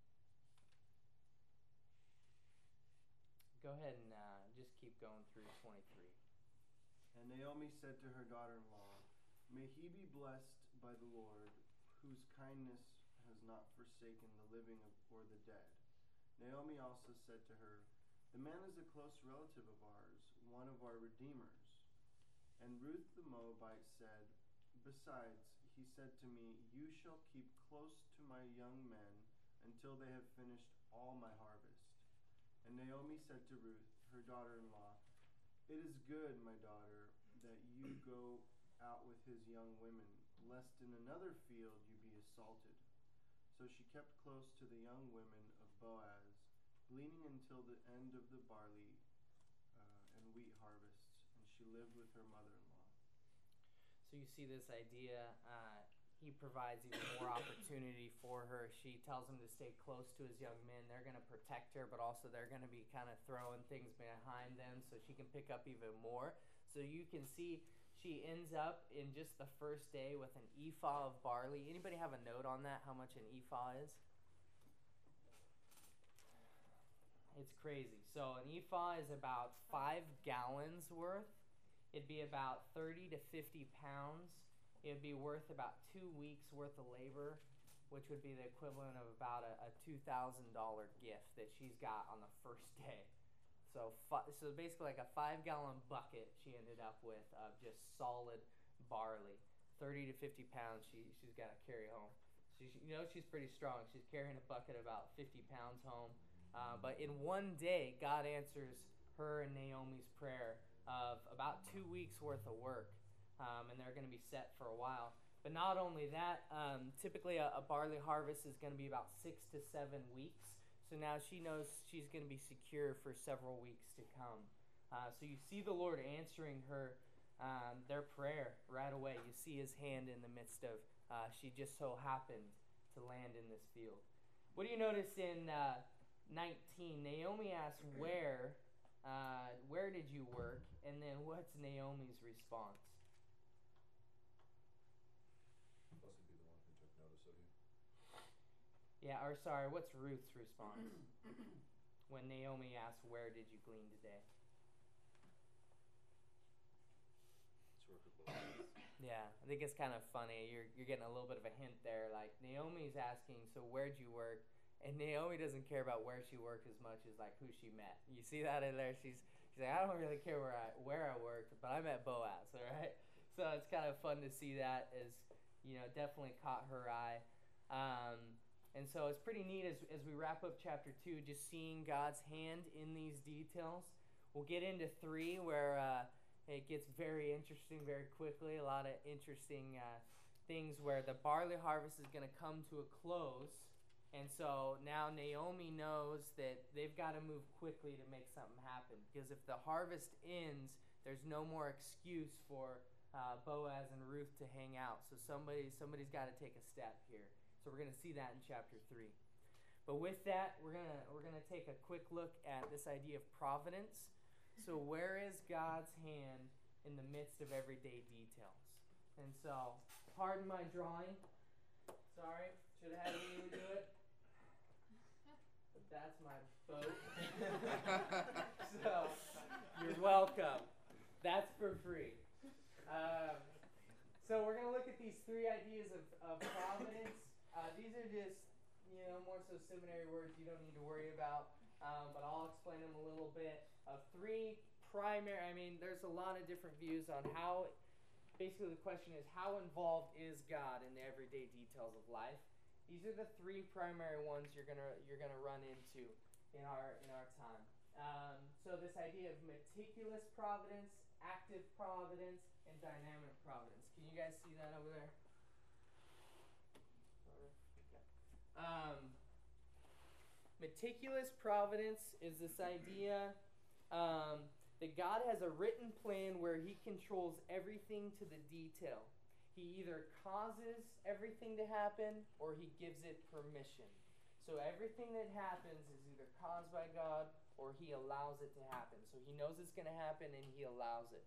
Go ahead and just keep going through 23. And Naomi said to her daughter-in-law, "May he be blessed by the Lord, whose kindness has not forsaken the living or the dead." Naomi also said to her, "The man is a close relative of ours, one of our redeemers." And Ruth the Moabite said, "Besides, he said to me, 'You shall keep close to my young men until they have finished all my harvest.'" And Naomi said to Ruth, her daughter-in-law, "It is good, my daughter, that you go out with his young women, lest in another field you be assaulted." So she kept close to the young women of Boaz, gleaning until the end of the barley and wheat harvests, and she lived with her mother-in-law. So you see this idea, he provides even more opportunity for her. She tells him to stay close to his young men. They're going to protect her, but also they're going to be kind of throwing things behind them so she can pick up even more. So you can see she ends up in just the first day with an ephah of barley. Anybody have a note on that, how much an ephah is? It's crazy. So an ephah is about 5 gallons worth. It'd be about 30 to 50 pounds. It'd be worth about 2 weeks worth of labor, which would be the equivalent of about a $2,000 gift that she's got on the first day. So basically like a 5-gallon bucket she ended up with of just solid barley. 30 to 50 pounds she's got to carry home. She's pretty strong. She's carrying a bucket about 50 pounds home. But in one day, God answers her and Naomi's prayer of about 2 weeks worth of work. And they're going to be set for a while. But not only that, typically a barley harvest is going to be about 6 to 7 weeks. So now she knows she's going to be secure for several weeks to come. So you see the Lord answering their prayer right away. You see his hand in the midst of, she just so happened to land in this field. What do you notice in 19? Naomi asks, where did you work? And then what's Naomi's response? Blessed be the one who took notice of you. Yeah, what's Ruth's response when Naomi asks, "Where did you glean today?" It's work of Boaz. Yeah, I think it's kind of funny. You're getting a little bit of a hint there. Like Naomi's asking, "So where'd you work?" And Naomi doesn't care about where she worked as much as like who she met. You see that in there? She's like, "I don't really care where I worked, but I met Boaz." All right. So it's kind of fun to see that, as definitely caught her eye. And so it's pretty neat as we wrap up chapter 2, just seeing God's hand in these details. We'll get into 3 where it gets very interesting very quickly. A lot of interesting things where the barley harvest is going to come to a close. And so now Naomi knows that they've got to move quickly to make something happen. Because if the harvest ends, there's no more excuse for Boaz and Ruth to hang out. So somebody's got to take a step here. So we're going to see that in chapter 3. But with that, we're gonna take a quick look at this idea of providence. So where is God's hand in the midst of everyday details? And so, pardon my drawing. Sorry, should have had you do it. But that's my boat. So, you're welcome. That's for free. So we're going to look at these 3 ideas of providence. These are just, more so seminary words you don't need to worry about, but I'll explain them a little bit. 3 primary, there's a lot of different views on how, basically the question is, how involved is God in the everyday details of life? These are the 3 primary ones you're gonna run into in our time. So this idea of meticulous providence, active providence and dynamic providence. Can you guys see that over there? Meticulous providence is this idea that God has a written plan where he controls everything to the detail. He either causes everything to happen or he gives it permission. So everything that happens is either caused by God or he allows it to happen. So he knows it's going to happen and he allows it.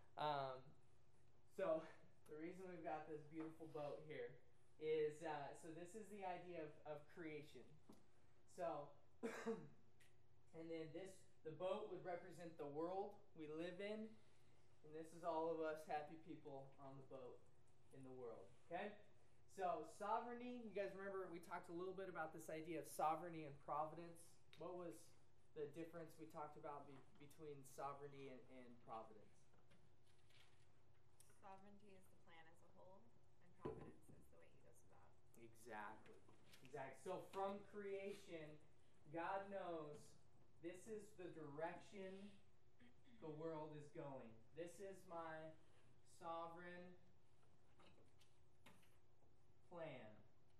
So the reason we've got this beautiful boat here is, so this is the idea of creation. So, and then the boat would represent the world we live in, and this is all of us happy people on the boat in the world, okay? So, sovereignty, you guys remember we talked a little bit about this idea of sovereignty and providence. What was the difference we talked about between sovereignty and providence? Sovereignty is the plan as a whole, and providence is the way he goes about it. Exactly. So from creation, God knows this is the direction the world is going. This is my sovereign plan.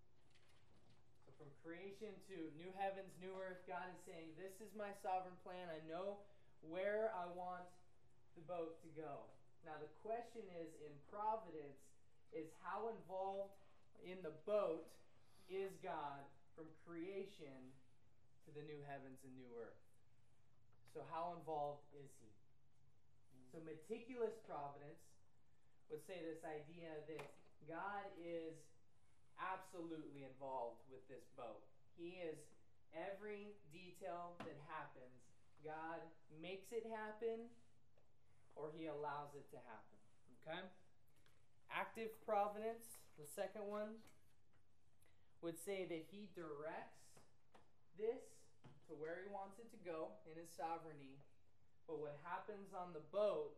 So from creation to new heavens, new earth, God is saying, this is my sovereign plan. I know where I want the boat to go. Now the question is, in providence, is how involved in the boat is God from creation to the new heavens and new earth? So how involved is he? So meticulous providence would say this idea that God is absolutely involved with this boat. He is every detail that happens. God makes it happen or he allows it to happen. Okay? Active providence, the second one, would say that he directs this to where he wants it to go in his sovereignty. But what happens on the boat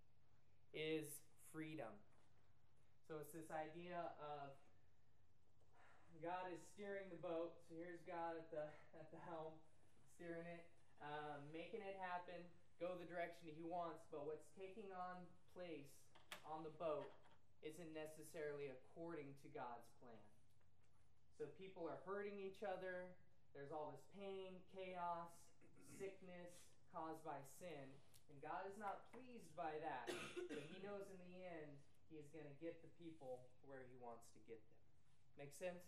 is freedom. So it's this idea of God is steering the boat. So here's God at the helm, steering it, making it happen, go the direction he wants. But what's taking on place on the boat isn't necessarily according to God's plan. So people are hurting each other. There's all this pain, chaos, sickness caused by sin. And God is not pleased by that. But he knows in the end he is going to get the people where he wants to get them. Make sense?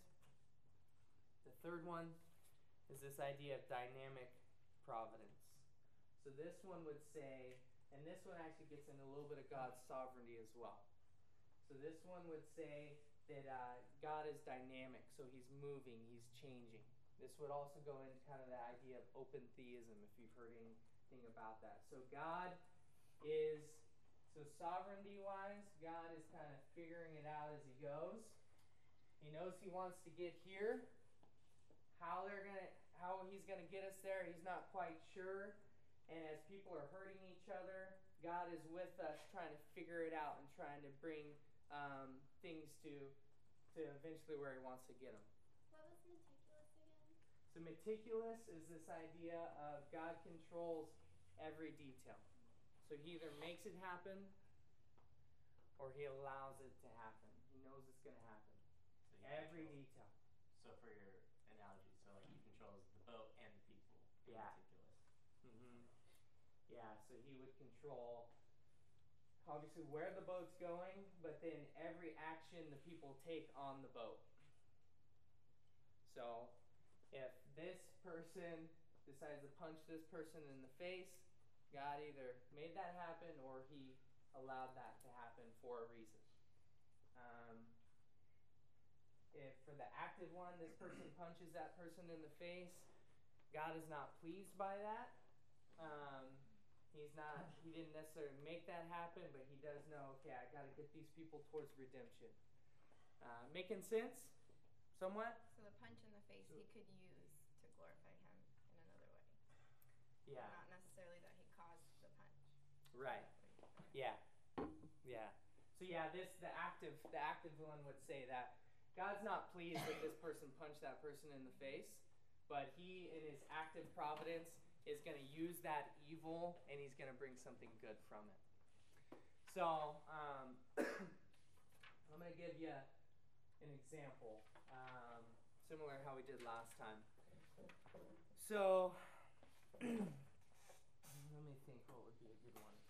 The third one is this idea of dynamic providence. So this one would say, and this one actually gets into a little bit of God's sovereignty as well. So this one would say that God is dynamic, so he's moving, he's changing. This would also go into kind of the idea of open theism, if you've heard anything about that. So God is, so sovereignty-wise, God is kind of figuring it out as he goes. He knows he wants to get here. How he's gonna get us there, he's not quite sure. And as people are hurting each other, God is with us trying to figure it out and trying to bring things to eventually where he wants to get them. What was meticulous again? So meticulous is this idea of God controls every detail. So he either makes it happen or he allows it to happen. He knows it's going to happen. So Every detail. So for your analogy, so like he controls the boat and the people. Yeah. Meticulous. Mm-hmm. Yeah, so he would control obviously where the boat's going, but then every action the people take on the boat. So if this person decides to punch this person in the face, God either made that happen or he allowed that to happen for a reason. If for the active one, this person punches that person in the face, God is not pleased by that. He didn't necessarily make that happen, but he does know, okay, I got to get these people towards redemption. Making sense? Somewhat? So the punch in the face he could use to glorify him in another way. Yeah. Not necessarily that he caused the punch. Right. Yeah. Yeah. So yeah, the active one would say that God's not pleased that this person punched that person in the face, but he, in his active providence, is going to use that evil and he's going to bring something good from it. So, I'm going to give you an example, similar to how we did last time. So, let me think what would be a good one.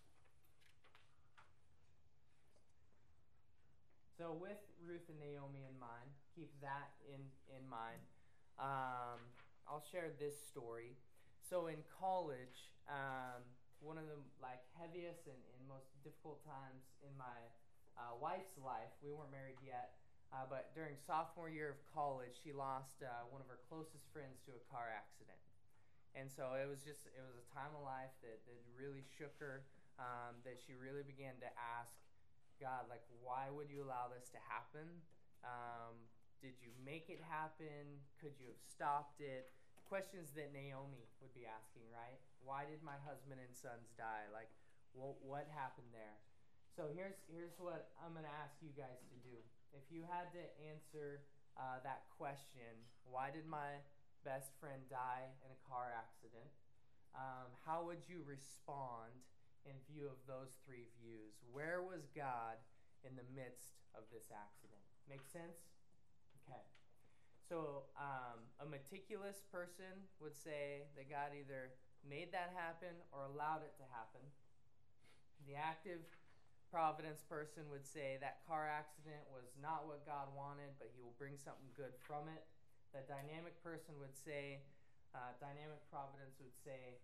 So with Ruth and Naomi in mind, keep that in mind. I'll share this story. So in college, one of the heaviest and most difficult times in my wife's life, we weren't married yet, but during sophomore year of college, she lost one of her closest friends to a car accident. And so it was a time of life that really shook her, that she really began to ask God, why would you allow this to happen? Did you make it happen? Could you have stopped it? Questions that Naomi would be asking, right? Why did my husband and sons die? What happened there? So here's what I'm going to ask you guys to do. If you had to answer that question, why did my best friend die in a car accident? How would you respond in view of those three views? Where was God in the midst of this accident? Make sense? Okay. So a meticulous person would say that God either made that happen or allowed it to happen. The active providence person would say that car accident was not what God wanted, but he will bring something good from it. The dynamic person would say, dynamic providence would say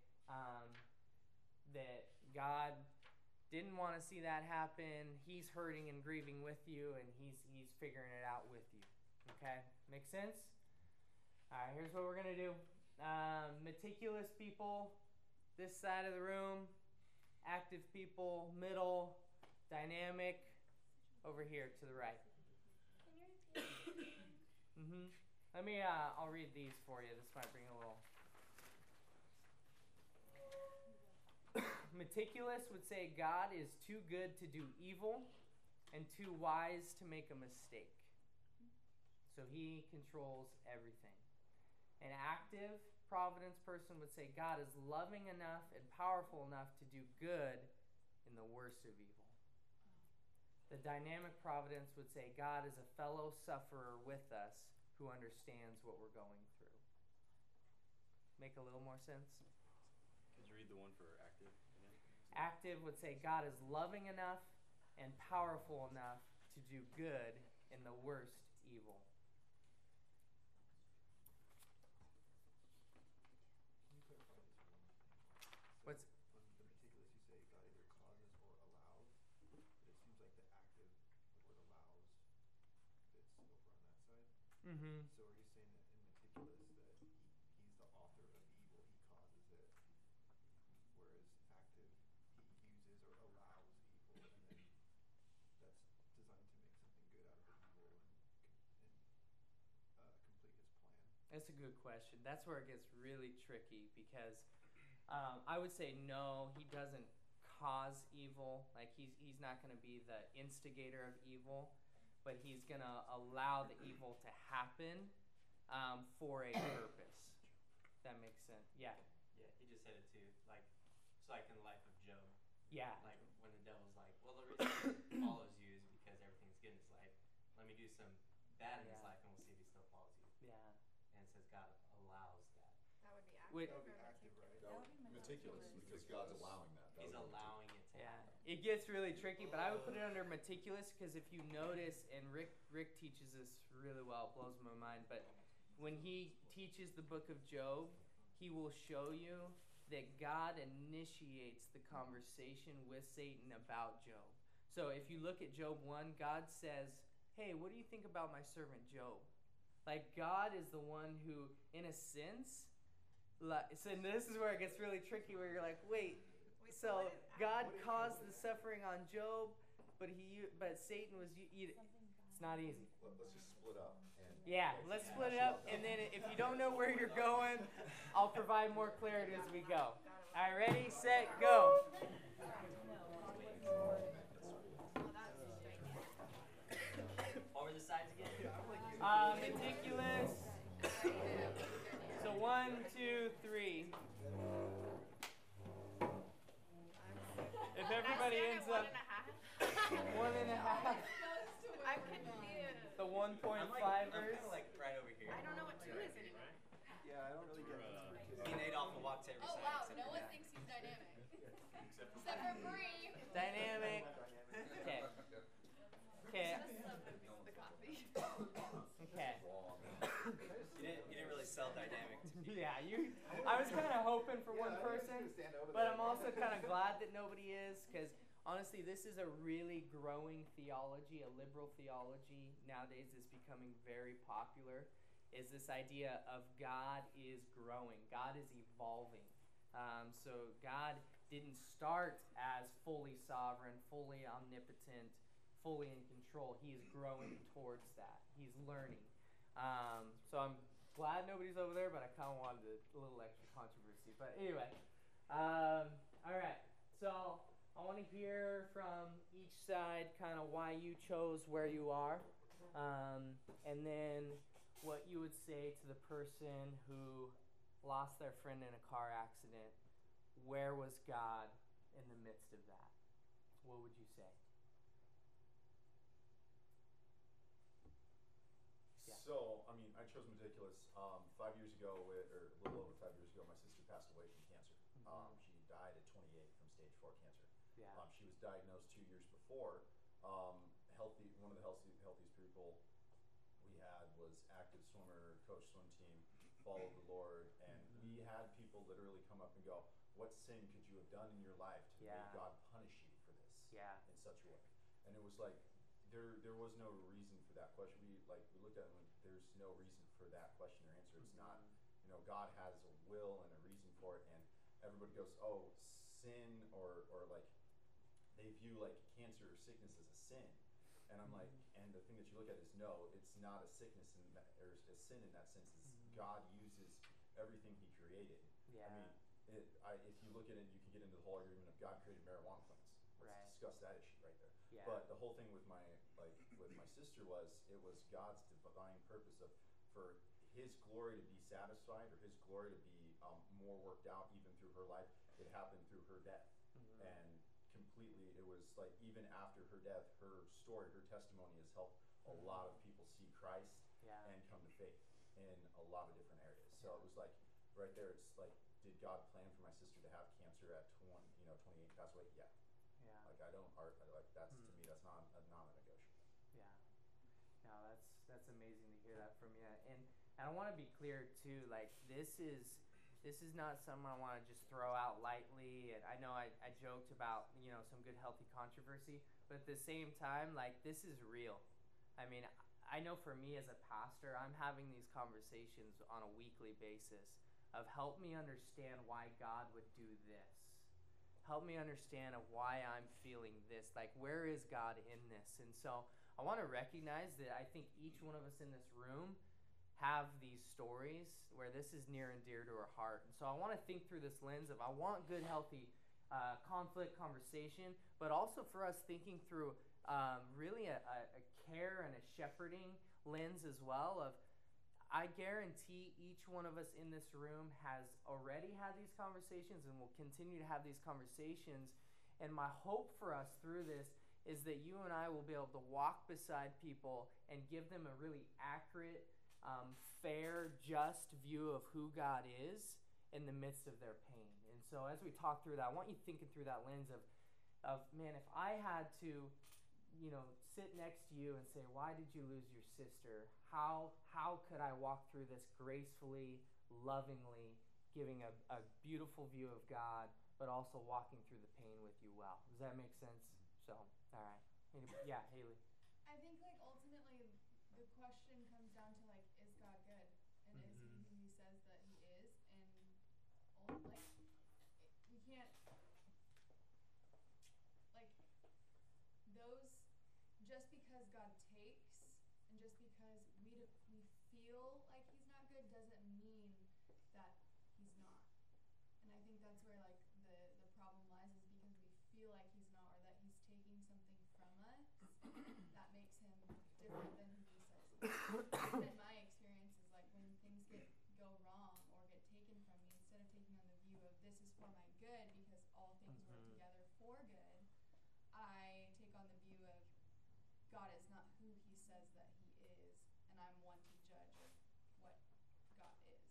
that God didn't want to see that happen. He's hurting and grieving with you, and he's figuring it out with you. Okay? Make sense? All right, here's what we're going to do. Meticulous people, this side of the room. Active people, middle. Dynamic, over here to the right. Let me, I'll read these for you. This might bring a little. Meticulous would say God is too good to do evil and too wise to make a mistake. So he controls everything. An active providence person would say God is loving enough and powerful enough to do good in the worst of evil. The dynamic providence would say God is a fellow sufferer with us who understands what we're going through. Make a little more sense? Could you read the one for active again? Active would say God is loving enough and powerful enough to do good in the worst evil. Can you clarify this one thing? So What's on the meticulous, you say God either causes or allows, but it seems like the active, the word allows, fits over on that side. Mm-hmm. So are you saying that in meticulous that he's the author of evil, he causes it, whereas active, he uses or allows evil, and then that's designed to make something good out of the evil and complete his plan? That's a good question. That's where it gets really tricky because I would say no, he doesn't cause evil. He's not going to be the instigator of evil, but he's going to allow the evil to happen for a purpose. That makes sense. Yeah. Yeah, he just said it too. In the life of Job. Yeah. When the devil's like, well, the reason he follows you is because everything's good in his life. Let me do some bad in his life, and we'll see if he still follows you. Yeah. And it says God allows that. That would be active. Wait. That would be active, right? That would be meticulous because God's allowing that. That He's would be allowing it to Yeah, happen. it gets really tricky, but I would put it under meticulous because if you notice, and Rick teaches this really well, it blows my mind, but when he teaches the book of Job, he will show you that God initiates the conversation with Satan about Job. So if you look at Job 1, God says, hey, what do you think about my servant Job? God is the one who, in a sense, so this is where it gets really tricky, where you're like, wait, so God caused the suffering on Job, but Satan was. It's not easy. Let's just split up. Yeah, let's split it up, and then if you don't know where you're going, I'll provide more clarity as we go. All right, ready, set, go. Over the sides again. Meticulous. So 1, 2, 3. If everybody ends up. I'm confused. The 1.5ers. I'm kind of like right over here. I don't know what 2 is anymore. Yeah, I don't really get it. Me and Adolph will walk to every Oh side. wow, except no for one that. thinks he's dynamic. Except for Bree. Dynamic. Okay. Okay. The coffee. Okay. You didn't really sell dynamic to me. Yeah, I was kind of hoping for one person, but I'm also kind of glad that nobody is, because honestly, this is a really growing theology, a liberal theology nowadays is becoming very popular, is this idea of God is growing, God is evolving. So God didn't start as fully sovereign, fully omnipotent, fully in control. He is growing towards that. He's learning. So I'm glad nobody's over there, but I kind of wanted a little extra controversy. But anyway, all right. So I want to hear from each side kind of why you chose where you are, and then what you would say to the person who lost their friend in a car accident. Where was God in the midst of that? What would you say? Yeah. So, I mean, I chose Meticulous 5 years ago, or a little over 5 years ago, my sister passed away from cancer. She died at 28 from stage 4 cancer. Yeah. She was diagnosed 2 years before. One of the healthiest people we had was active swimmer, coach swim team, followed the Lord, and we had people literally come up and go, "What sin could you have done in your life to make God punish you for this in such a way?" And it was like there was no reason for that question. We looked at it and went, there's no reason for that question or answer. It's not, God has a will and a reason for it, and everybody goes, "Oh, sin," or like they view like cancer or sickness as a sin. And I'm like, and the thing that you look at is no, it's not a sickness in that, or a sin in that sense. It's God uses everything He created. Yeah. I mean, if you look at it, you can get into the whole argument of God created marijuana plants. Let's discuss that issue right there. Yeah. But the whole thing with my sister was, it was God's divine purpose for His glory to be satisfied, or His glory to be more worked out even through her life. It happened through her death. And completely, it was like even after her death, her story, her testimony has helped a lot of people see Christ and come to faith in a lot of different areas. So it was like right there, it's like, did God plan for my sister to have cancer at 28 and pass away? Yeah. Like that's to me, that's not a non-negotiable. Yeah. No, that's amazing to hear that from you. And I want to be clear too, like this is not something I want to just throw out lightly. And I know I joked about, some good healthy controversy, but at the same time, like this is real. I mean, I know for me as a pastor, I'm having these conversations on a weekly basis of help me understand why God would do this. Help me understand of why I'm feeling this. Like, where is God in this? And so I want to recognize that I think each one of us in this room have these stories where this is near and dear to our heart. And so I want to think through this lens of I want good, healthy conflict, conversation, but also for us thinking through really a care and a shepherding lens as well of I guarantee each one of us in this room has already had these conversations and will continue to have these conversations. And my hope for us through this is that you and I will be able to walk beside people and give them a really accurate, fair, just view of who God is in the midst of their pain. And so as we talk through that, I want you thinking through that lens of man, if I had to, sit next to you and say, why did you lose your sister? How could I walk through this gracefully, lovingly, giving a beautiful view of God, but also walking through the pain with you well? Does that make sense? So, all right. Yeah, Haley. I think ultimately the question comes down to is God good? And is He who He says that He is? And we can't those, just because God takes and just because we feel like He's not good doesn't mean that He's not. And I think that's where the problem lies, is because we feel like He's not, or that He's taking something from us that makes Him different than who He says He is. And my experience is when things go wrong or get taken from me, instead of taking on the view of this is for my good because all things work together for good, I take on the view of God is not who he says that he is, and I'm one to judge of what God is.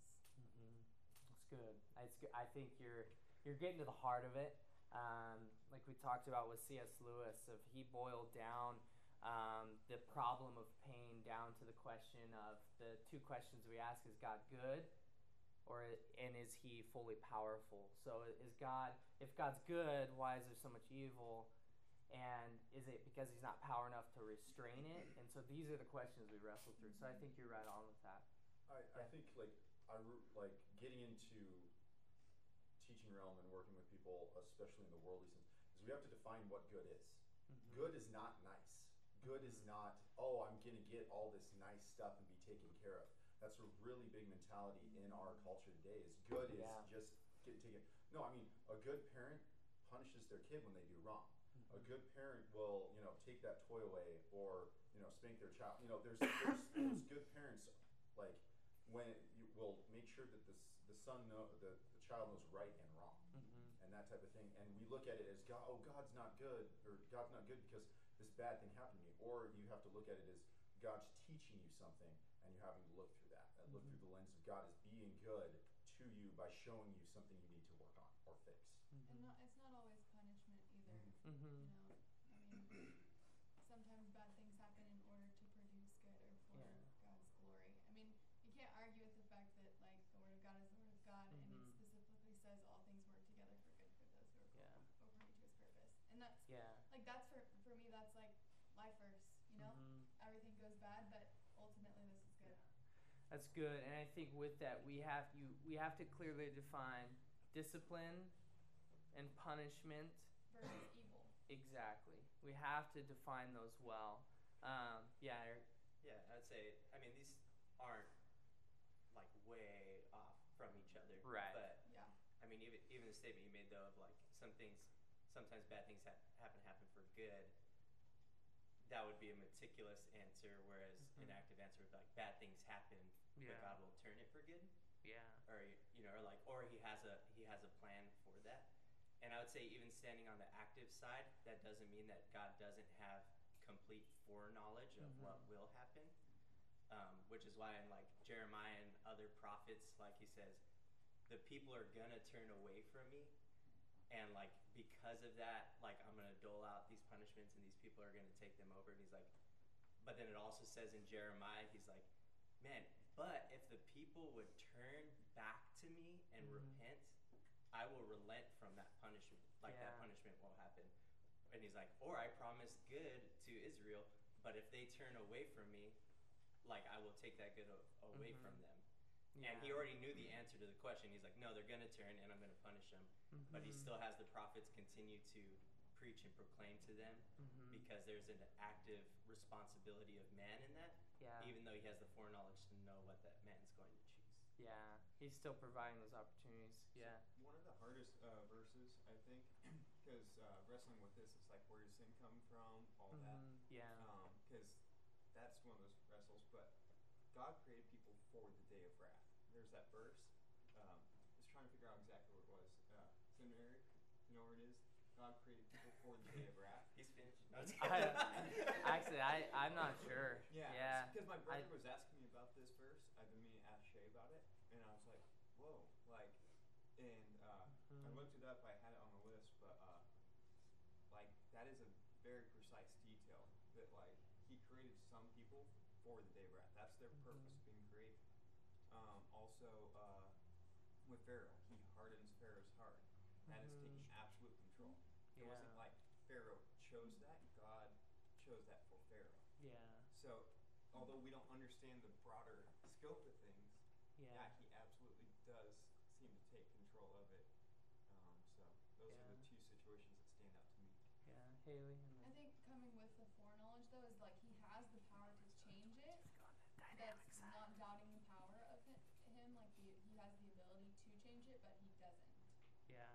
That's good. I think you're getting to the heart of it. Like we talked about with C.S. Lewis, of he boiled down the problem of pain down to the question of the two questions we ask: is God good, and is he fully powerful? So is God, if God's good, why is there so much evil? And is it because he's not power enough to restrain it? And so these are the questions we wrestle through. So I think you're right on with that. I think like getting into teaching realm and working with people, especially in the worldly sense, is we have to define what good is. Good is not nice. Good is not, oh, I'm going to get all this nice stuff and be taken care of. That's a really big mentality in our culture today. Is good is just get taken. No, I mean, a good parent punishes their kid when they do wrong. A good parent will, take that toy away or, spank their child. There's good parents, like, when you will make sure that the child knows right and wrong, and that type of thing. And we look at it as God. Oh, God's not good, or God's not good because this bad thing happened to me. Or you have to look at it as God's teaching you something, and you're having to look through that, and look through the lens of God as being good to you by showing you something you need to work on or fix. And it's not always punishment either. I mean, sometimes bad things happen in order to produce good or for God's glory. I mean, you can't argue with the fact that, like, the Word of God is the Word of God, and it specifically says all things work together for good for those who are called according to his purpose. And that's, like, that's for me, that's, like, life verse, Everything goes bad, but ultimately this is good. That's good. And I think with that, we have to clearly define discipline and punishment versus evil. Exactly. We have to define those well. Eric? Yeah, I'd say, I mean, these aren't like way off from each other. Right. But I mean, even the statement you made though of like sometimes bad things happen for good. That would be a meticulous answer, whereas an active answer would be like bad things happen, but God will turn it for good. Yeah. Or he has a plan for that. And I would say even standing on the active side, that doesn't mean that God doesn't have complete foreknowledge of what will happen. Which is why in like Jeremiah and other prophets, like he says, the people are gonna turn away from me, and like because of that, like I'm gonna dole out these punishments, and these people are gonna take them over. And he's like, but then it also says in Jeremiah, he's like, man, but if the people would turn back to me and repent, I will relent from that punishment. Like that punishment won't happen. And he's like, or I promise good to Israel, but if they turn away from me, like I will take that good away from them. Yeah. And he already knew the answer to the question. He's like, no, they're going to turn and I'm going to punish them. But he still has the prophets continue to preach and proclaim to them because there's an active responsibility of man in that, even though he has the foreknowledge to know what that man's going to choose. Yeah, he's still providing those opportunities. Yeah. So one of the hardest verses, I think, because wrestling with this, it's like where does sin come from, all that. Yeah. Because that's one of those wrestles. But God created people for the day of wrath. There's that verse. I was trying to figure out exactly what it was. Seminary, you know where it is? God created people for the day of wrath. He's finished. Actually, I'm not sure. Yeah. Because my brother was asking me about this verse. I've been meaning to ask Shay about it. And I was like, whoa. Like, and I looked it up. I had it on the list. But, like, that is a very precise detail. That, like, he created some people for the day of wrath. That's their purpose of being created. Also, with Pharaoh, he hardens Pharaoh's heart. That is taking absolute control. It wasn't like Pharaoh chose that. God chose that for Pharaoh. Yeah. So, although we don't understand the broader scope of things, he absolutely does seem to take control of it. So, those are the two situations that stand out to me. Yeah, Haley. I think coming with the foreknowledge, though, is like he has the power to change it. That's not doubting the power of him. Like he has the ability to change it, but he doesn't. Yeah.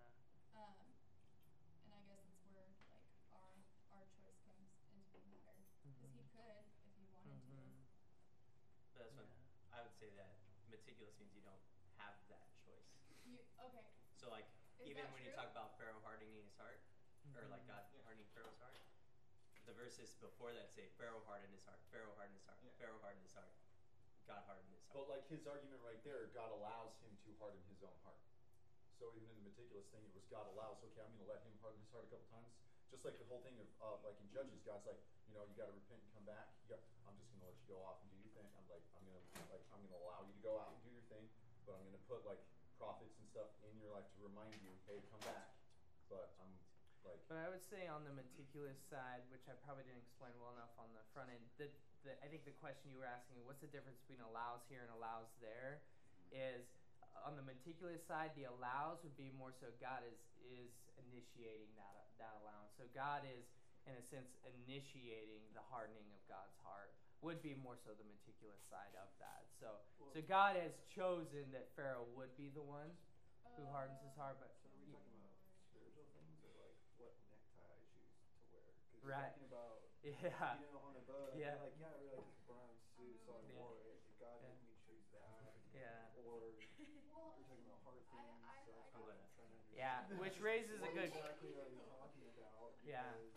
And I guess it's where like our choice comes into the matter, because he could if he wanted to. But that's when I would say that meticulous means you don't have that choice. Okay. So like is even when true? you talk about Pharaoh hardening his heart, or like God hardening Pharaoh's heart, the verses before that say Pharaoh hardened his heart, Pharaoh hardened his heart, Yeah. Pharaoh hardened his heart, God hardened his heart. But like his argument right there, God allows him to harden his own heart. So even in the meticulous thing, it was God allows. Okay, I'm going to let him harden his heart a couple times. Just like the whole thing of like in Judges, God's like, you know, you got to repent and come back. I'm just going to let you go off and do your thing. I'm going to allow you to go out and do your thing, but I'm going to put like prophets and stuff in your life to remind you, hey, come back. But I'm like. But I would say on the meticulous side, which I probably didn't explain well enough on the front end, I think the question you were asking, what's the difference between allows here and allows there, is on the meticulous side, the allows would be more so God is initiating that allowance. So God is, in a sense, initiating the hardening of God's heart. Would be more so the meticulous side of that. So God has chosen that Pharaoh would be the one who hardens his heart. But So are we talking about spiritual things or like what necktie I choose to wear? Because you're Right. talking about Yeah. on a boat. Yeah. I'm like, yeah, I really like this brown suit, so I Yeah. wore it. God Yeah. made me choose that. Yeah. Or Well, we're talking about hard things. I So got I'm it. trying to understand. Yeah, which raises a what good exactly are you talking about? Yeah. Because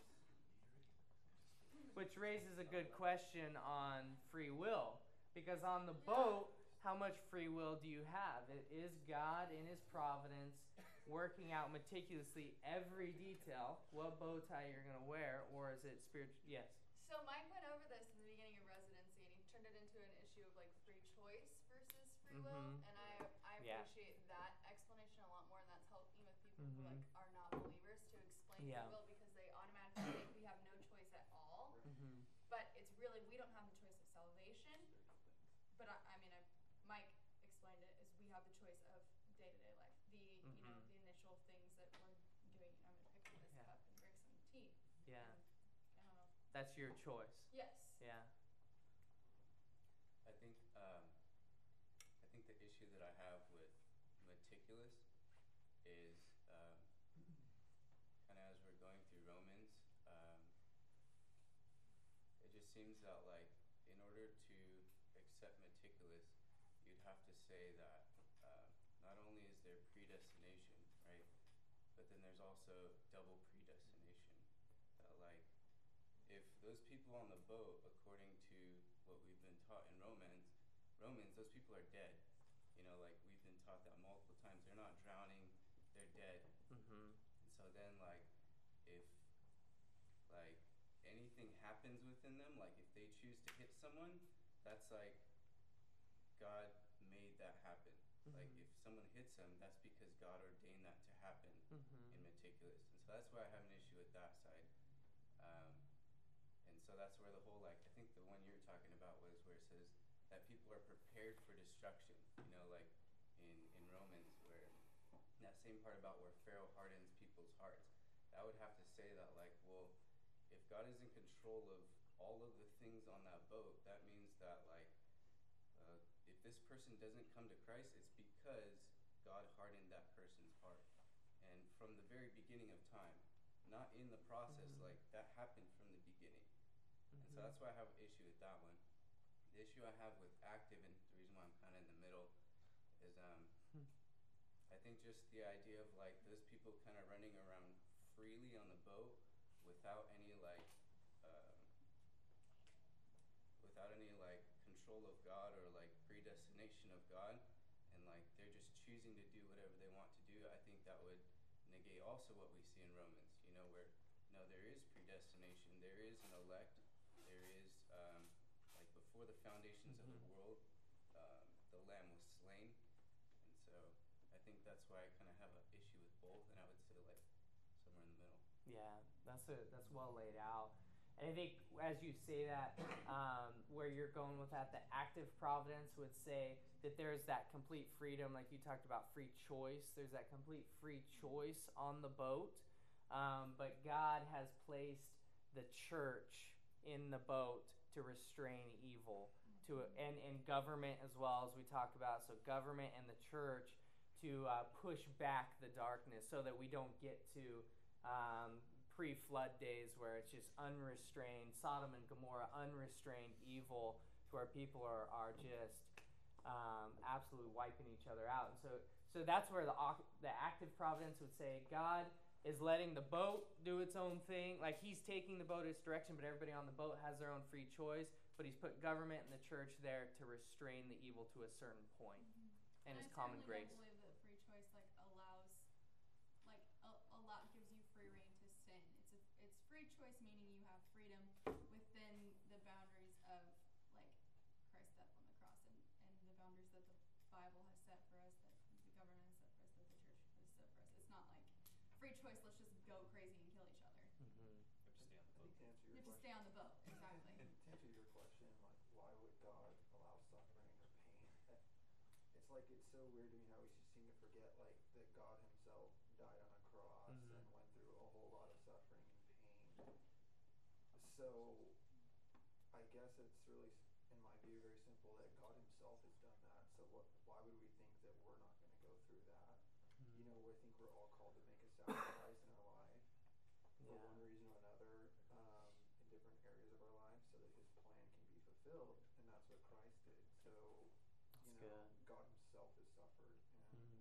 which raises a good question on free will. Because on the boat, how much free will do you have? Is God in his providence working out meticulously every detail, what bow tie you're going to wear, or is it spiritual? Yes. So Mike went over this in the beginning of residency, and he turned it into an issue of like free choice versus free will, Mhm. and I Yeah. appreciate that explanation a lot more, and that's helping with people Mhm. who like are not believers to explain Yeah. free will because they automatically think we have no choice at all, Mm-hmm. but it's really we don't have the choice of salvation. But Mike explained it as we have the choice of day-to-day life. Mhm. The initial things that we're doing. I'm gonna pick up this Yeah. cup and drink some tea. Yeah. And, I don't know. That's your choice. Yes. Yeah. I think the issue that I have with meticulous is kind of as we're going through Romans, it just seems that like in order to accept meticulous, you'd have to say that not only is there predestination, right, but then there's also double predestination. That like if those people on the boat, according to what we've been taught in Romans, those people are dead. You know, like we've been taught that multiple times. They're not drowning, they're dead. Mm-hmm. And so then like if like anything happens within them, like if they choose to hit someone, that's like God made that happen. Like Mhm. if someone hits them, that's because God ordained that to happen Mhm. in meticulous. And so that's why I have an issue with that side. And so that's where the whole like I think the one you were talking about was where it says that people are prepared for destruction. You know, like in Romans where that same part about where Pharaoh hardens people's hearts. That would have to say that like, well, if God is in control of all of the things on that boat, that means that like if this person doesn't come to Christ, it's because God hardened that person's heart. And from the very beginning of time, not in the process, Mhm. like that happened from the beginning. And so that's why I have an issue with that one. The issue I have with active, and the reason why I'm kind of in the middle, is I think just the idea of like those people kind of running around freely on the boat without any like control of God or like predestination of God, and like they're just choosing to do whatever they want to do. I think that would negate also what we see in Romans. You know, where there is predestination, there is an elect, there is like before the foundations of the world, the Lamb was slain, and so I think that's why I kind of have an issue with both, and I would say like somewhere in the middle. Yeah, that's well laid out. And I think as you say that, where you're going with that, the active providence would say that there's that complete freedom, like you talked about free choice. There's that complete free choice on the boat, but God has placed the church in the boat to restrain evil, and government as well, as we talked about. So government and the church to push back the darkness so that we don't get to pre-flood days where it's just unrestrained, Sodom and Gomorrah, unrestrained evil to where people are just absolutely wiping each other out. And so that's where the active providence would say God is letting the boat do its own thing. Like, he's taking the boat its direction, but everybody on the boat has their own free choice. But he's put government and the church there to restrain the evil to a certain point. And his common grace. I certainly don't believe that free choice allows a lot gives you free reign to sin. It's free choice, meaning you have freedom within the boundaries of Christ's death on the cross and the boundaries that the Bible has set for us, that the government has set for us, that the church has set for us. It's not like free choice, let's just go crazy and kill each other. I think to answer your You have to question, stay on the boat, exactly. and to answer your question, why would God allow suffering or pain? It's it's so weird to me how we seem to forget that God Himself died on a cross and went through a whole lot of suffering and pain. So I guess it's really, in my view, very simple that God Himself has done that. So why would we think that we're not going to go through that? I think we're all called to make a sacrifice in our life for one reason or another, in different areas of our lives, so that His plan can be fulfilled, and that's what Christ did. So, God Himself has suffered, and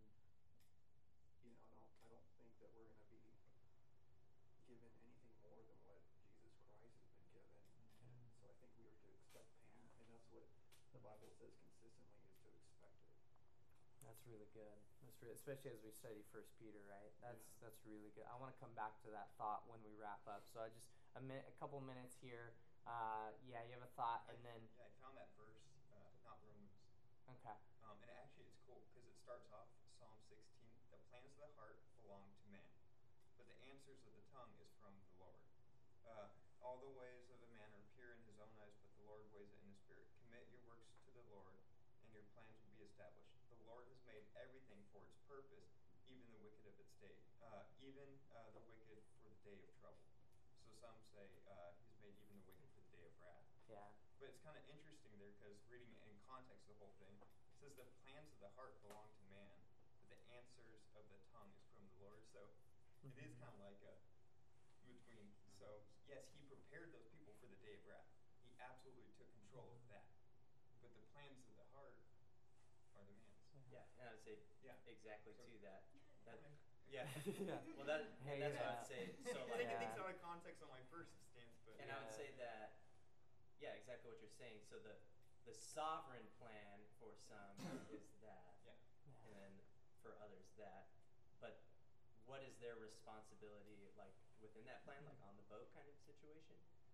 I don't think that we're going to be given anything more than what Jesus Christ has been given, and so I think we are to expect pain, and that's what the Bible says consistently is to expect it. That's really good. Especially as we study 1 Peter, right? That's really good. I want to come back to that thought when we wrap up. So I just a couple minutes here. You have a thought, and then I found that verse, not Romans. okay. And actually, it's cool because it starts off Psalm 16. The plans of the heart belong to man, but the answers of the tongue is from the Lord. All the ways of a man are pure in his own eyes, but the Lord weighs it in his spirit. Commit your works to the Lord, and your plans will be established. The Lord has made everything for its purpose, even the wicked of its day, even the wicked for the day of trouble. So some say He's made even the wicked for the day of wrath. Yeah. But it's kind of interesting there because reading it in context, the whole thing, it says the plans of the heart belong to man, but the answers of the tongue is from the Lord. So it is kind of like a between. So yes, He prepared those people for the day of wrath. He absolutely took control of that. But the plans of the heart are the man's. Yeah, and I would say exactly So- to that. Yeah. Well, that's what I would say. So Taking things out of context on my first stance, but and I would say that, exactly what you're saying. So the sovereign plan for some is that, and then for others that. But what is their responsibility within that plan, on the boat kind of situation?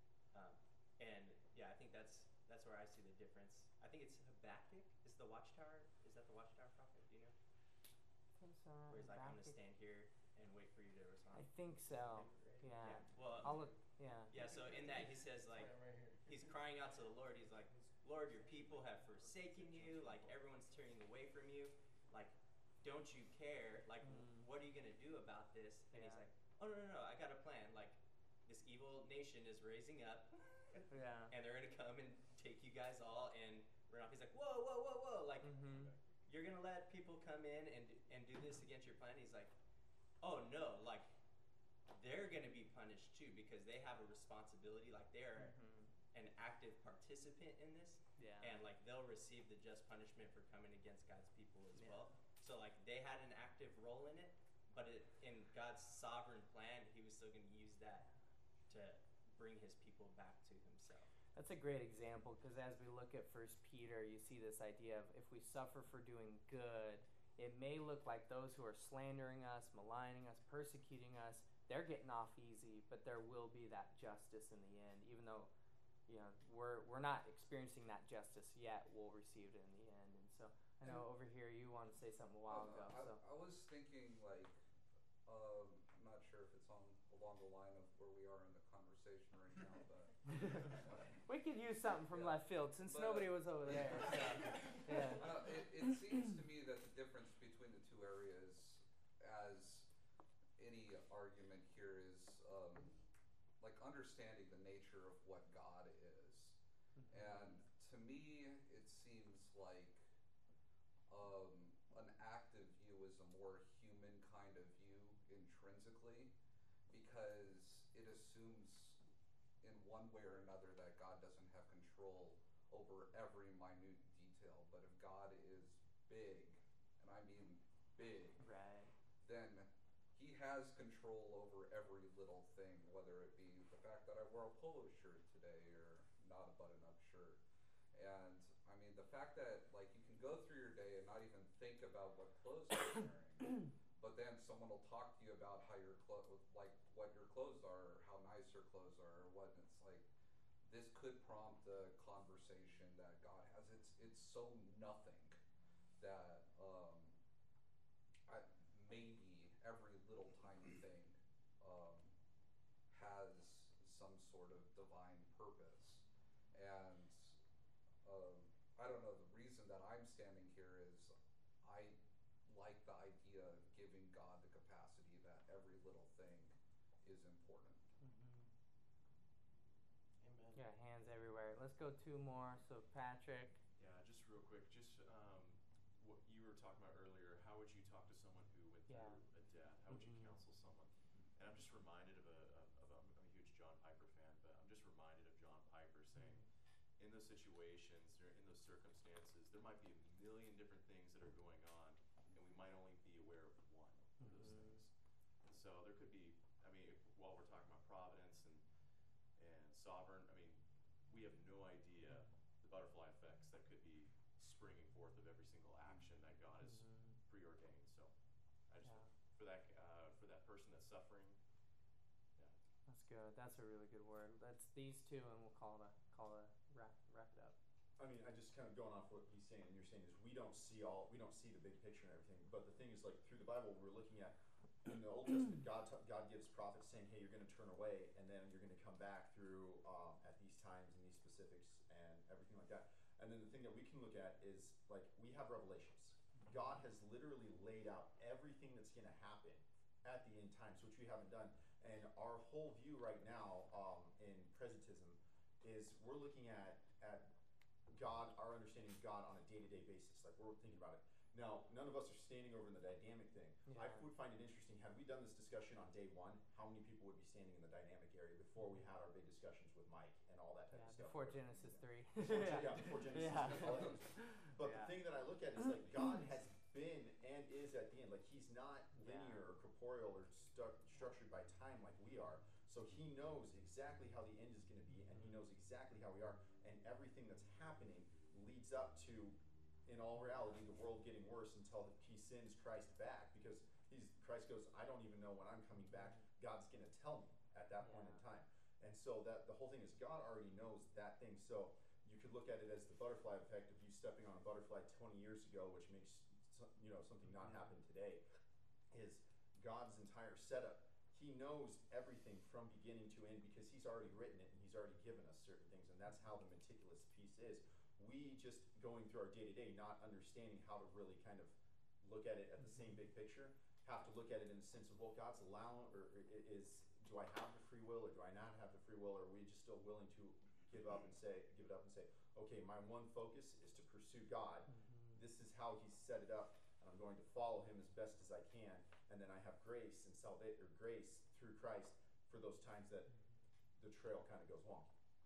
And I think that's where I see the difference. I think it's Habakkuk is the Watchtower. Is that the Watchtower prophet? Do you know? I think so. Where he's like, I'm gonna stand here and wait for you to respond. I think so. Yeah. Well, I'll look. Yeah. Yeah. So in that he says he's crying out to the Lord. He's like, Lord, your people have forsaken you. Everyone's turning away from you. Don't you care? What are you gonna do about this? And he's like, oh no, I got a plan. This evil nation is raising up. Yeah. And they're gonna come and take you guys all and run off. He's like, whoa. You're gonna let people come in and do this against your plan? He's like, oh no, they're gonna be punished too because they have a responsibility. They're an active participant in this. Yeah. And they'll receive the just punishment for coming against God's people as well. So they had an active role in it, but in God's sovereign plan, He was still gonna use that to bring His people back to Himself. That's a great example because as we look at 1 Peter, you see this idea of if we suffer for doing good, it may look like those who are slandering us, maligning us, persecuting us, they're getting off easy, but there will be that justice in the end. Even though, we're not experiencing that justice yet, we'll receive it in the end. And so I know over here you wanted to say something a while ago. So I was thinking I'm not sure if it's along the line of where we are in the conversation right now, but we could use something from left field since nobody was over there. So, it seems to me that the difference between the two areas, as any argument here, is understanding the nature of what God is. And to me, it seems like an active view is a more human kind of view intrinsically, because it assumes in one way or another that God doesn't have control over every minute detail. But if God is big, and I mean big, right, then He has control over every little thing, whether it be the fact that I wore a polo shirt today or not a button-up shirt. And I mean, the fact that like you can go through your day and not even think about what clothes you're wearing, but then someone will talk to you about how your like what your clothes are, or how nice your clothes are, or what. And it's like this could prompt a conversation that God has. It's so nothing that maybe every little tiny thing has some sort of divine purpose. And I don't know, the reason that I'm standing here is I like the idea of giving God the capacity that every little thing is important. Amen. Yeah, hands everywhere. Let's go two more. So Patrick. Yeah, just real quick, just what you were talking about earlier, how would you talk to someone who went through a death? How would you counsel someone? And I'm just reminded of I'm a huge John Piper fan, but I'm just reminded of John Piper saying, in those situations, or in those circumstances, there might be a million different things that are going on, and we might only be aware of one of those things. And so there could be, I mean, while we're talking about providence and sovereign, I mean, we have no idea the butterfly effects that could be springing forth of every single action that God has preordained. So I just for that person that's suffering. Yeah. That's good. That's a really good word. That's these two, and we'll call it wrap it up. I mean, I just kind of going off what he's saying and you're saying is we don't see the big picture and everything. But the thing is, like through the Bible, we're looking at in the Old Testament, God gives prophets saying, "Hey, you're going to turn away, and then you're going to come back through at these times and these specifics and everything like that." And then the thing that we can look at is like we have revelations. God has literally laid out everything that's going to happen at the end times, which we haven't done. And our whole view right now in presentism is we're looking at God, our understanding of God on a day-to-day basis. Like we're thinking about it. Now, none of us are standing over in the dynamic thing. Yeah. I would find it interesting, had we done this discussion on day one, how many people would be standing in the dynamic area before we had our big discussions with Mike and all that type of stuff? Before Genesis 3. Before Genesis 3. All that. But the thing that I look at is like God has been and is at the end. Like he's not linear or corporeal or structured by time like we are. So he knows exactly how the end is going to be, and he knows exactly how we are. And everything that's happening leads up to, in all reality, the world getting worse until he sends Christ back, because Christ goes, I don't even know when I'm coming back. God's going to tell me at that point in time. And so that the whole thing is God already knows that thing. So you could look at it as the butterfly effect of you stepping on a butterfly 20 years ago, which makes something not happen today, is God's entire setup. He knows everything from beginning to end because he's already written it and he's already given us certain things, and that's how the meticulous piece is. We just going through our day-to-day, not understanding how to really kind of look at it at the same big picture, have to look at it in the sense of, well, God's allowing, or do I have the free will or do I not have the free will, or are we just still willing to give it up and say, okay, my one focus is to pursue God. This is how he's set it up, and I'm going to follow him as best as I can, and then I have grace and grace through Christ for those times that the trail kind of goes long.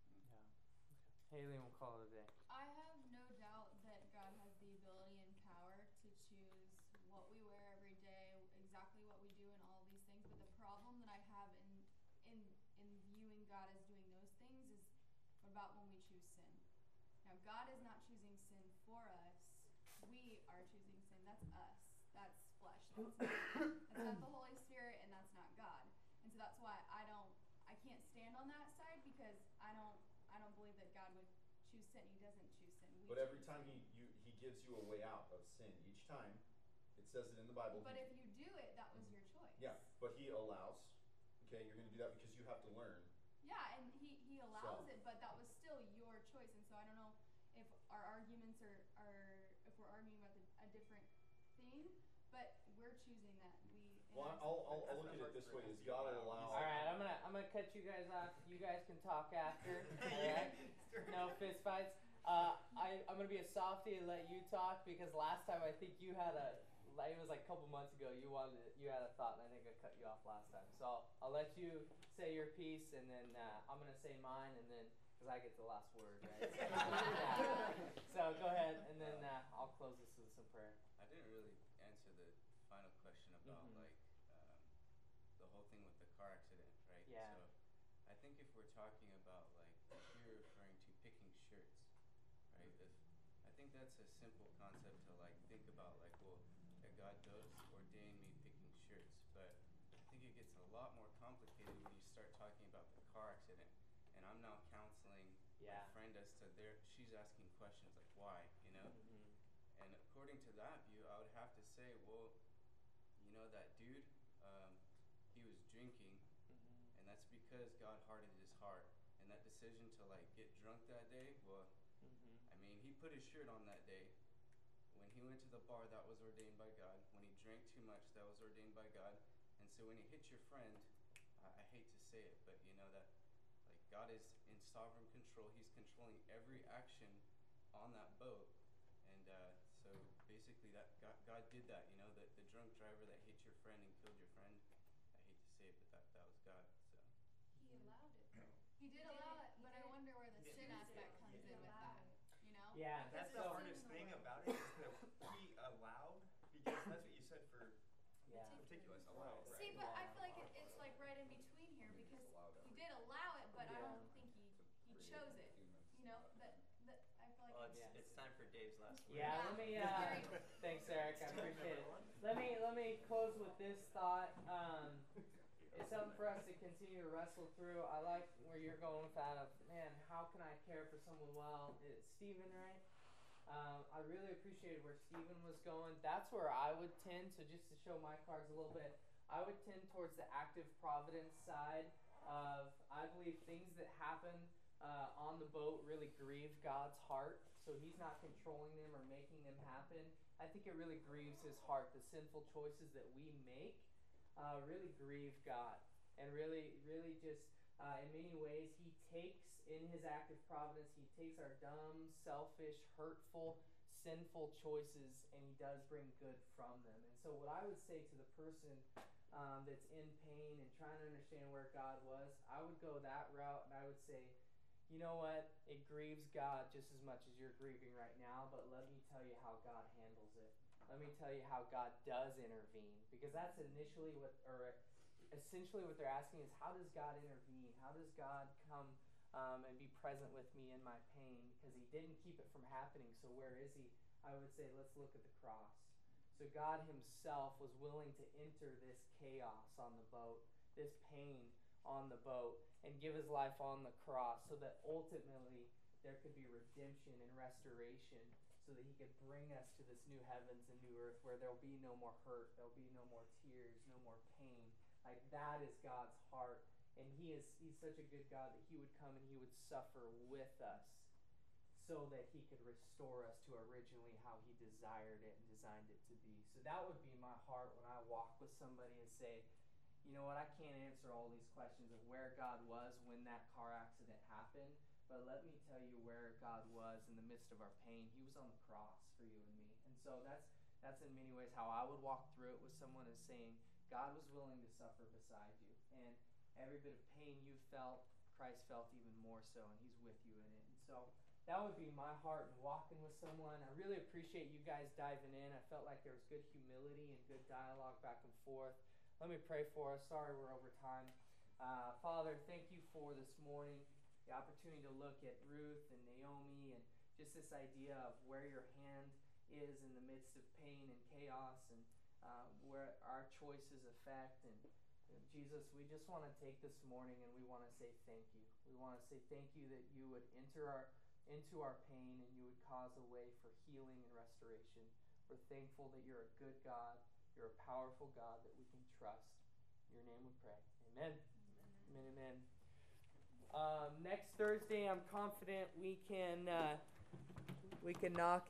Haley, we'll call it a day. I have no doubt that God has the ability and power to choose what we wear every day, exactly what we do, and all of these things. But the problem that I have in viewing God as doing those things is what about when we choose sin? Now, God is not choosing sin for us. We are choosing sin. That's us. That's flesh. That's not the Holy Spirit, and that's not God. And so that's why I can't stand on that side, because I don't believe that God would choose sin. He doesn't choose sin. But every time he gives you a way out of sin, each time, it says it in the Bible. But if you do it, that was your choice. Yeah, but he allows. Okay, you're going to do that because you have to learn. Yeah, and he allows it, but that was still your choice. And so I don't know if our arguments are if we're arguing about a different thing, but we're choosing that. Well, I'll look at it this way: is God will allow. All right, I'm gonna cut you guys off. You guys can talk after. All right, no fist fights. I'm gonna be a softie and let you talk, because last time I think you had it was like a couple months ago. You had a thought, and I think I cut you off last time. So I'll let you say your piece, and then I'm gonna say mine, and then because I get the last word, right? So go ahead, and then I'll close this with some prayer. I didn't really answer the final question about whole thing with the car accident, right? Yeah. So I think if we're talking about like you're referring to picking shirts, right? I think that's a simple concept to like think about, like, well, that God does ordain me picking shirts, but I think it gets a lot more complicated when you start talking about the car accident. And I'm now counseling my friend as to she's asking questions like why, you know? And according to that view, I would have to say, well, you know, that dude, he was drinking, and that's because God hardened his heart. And that decision to like get drunk that day, well, I mean, he put his shirt on that day. When he went to the bar, that was ordained by God. When he drank too much, that was ordained by God. And so when he hit your friend, I hate to say it, but you know that like God is in sovereign control. He's controlling every action on that boat. And so basically that God did that, you know, the drunk driver that hit your friend and killed your friend. I hate to say it, but that was God. So He allowed it though. He did allow it, but I wonder where the sin aspect comes in with that. You know? Yeah. That's the hardest thing about it is that he allowed, because that's what you said for meticulous, allow, right? See, but I feel like it's like right in between here because he did allow it, but I don't think he chose it. You know, that I feel like Well, it's time for Dave's last word. Yeah, let me thanks Eric, I appreciate it. Let me close with this thought. It's something for us to continue to wrestle through. I like where you're going with that of, man, how can I care for someone well? It's Stephen, right? I really appreciated where Stephen was going. That's where I would tend, so just to show my cards a little bit, I would tend towards the active providence side of, I believe things that happen on the boat really grieve God's heart, so he's not controlling them or making them happen. I think it really grieves his heart. The sinful choices that we make really grieve God, and really just in many ways he takes in his active providence, he takes our dumb, selfish, hurtful, sinful choices and he does bring good from them. And so what I would say to the person that's in pain and trying to understand where God was, I would go that route and I would say, you know what, it grieves God just as much as you're grieving right now, but let me tell you how God handles it. Let me tell you how God does intervene, because that's essentially what they're asking is, how does God intervene? How does God come and be present with me in my pain? Because he didn't keep it from happening, so where is he? I would say, let's look at the cross. So God himself was willing to enter this chaos on the boat, this pain on the boat, and give his life on the cross so that ultimately there could be redemption and restoration, so that he could bring us to this new heavens and new earth where there'll be no more hurt, there'll be no more tears, no more pain. Like, that is God's heart. And he's such a good God that he would come and he would suffer with us so that he could restore us to originally how he desired it and designed it to be. So that would be my heart when I walk with somebody and say, you know what, I can't answer all these questions of where God was when that car accident happened, but let me tell you where God was in the midst of our pain. He was on the cross for you and me. And so that's in many ways how I would walk through it with someone, is saying, God was willing to suffer beside you. And every bit of pain you felt, Christ felt even more so, and he's with you in it. And so that would be my heart in walking with someone. I really appreciate you guys diving in. I felt like there was good humility and good dialogue back and forth. Let me pray for us. Sorry we're over time. Father, thank you for this morning, the opportunity to look at Ruth and Naomi and just this idea of where your hand is in the midst of pain and chaos, and where our choices affect. And Jesus, we just want to take this morning and we want to say thank you. We want to say thank you that you would enter into our pain and you would cause a way for healing and restoration. We're thankful that you're a good God. You're a powerful God that we can trust. In your name we pray. Amen. Amen. Amen. Next Thursday, I'm confident we can knock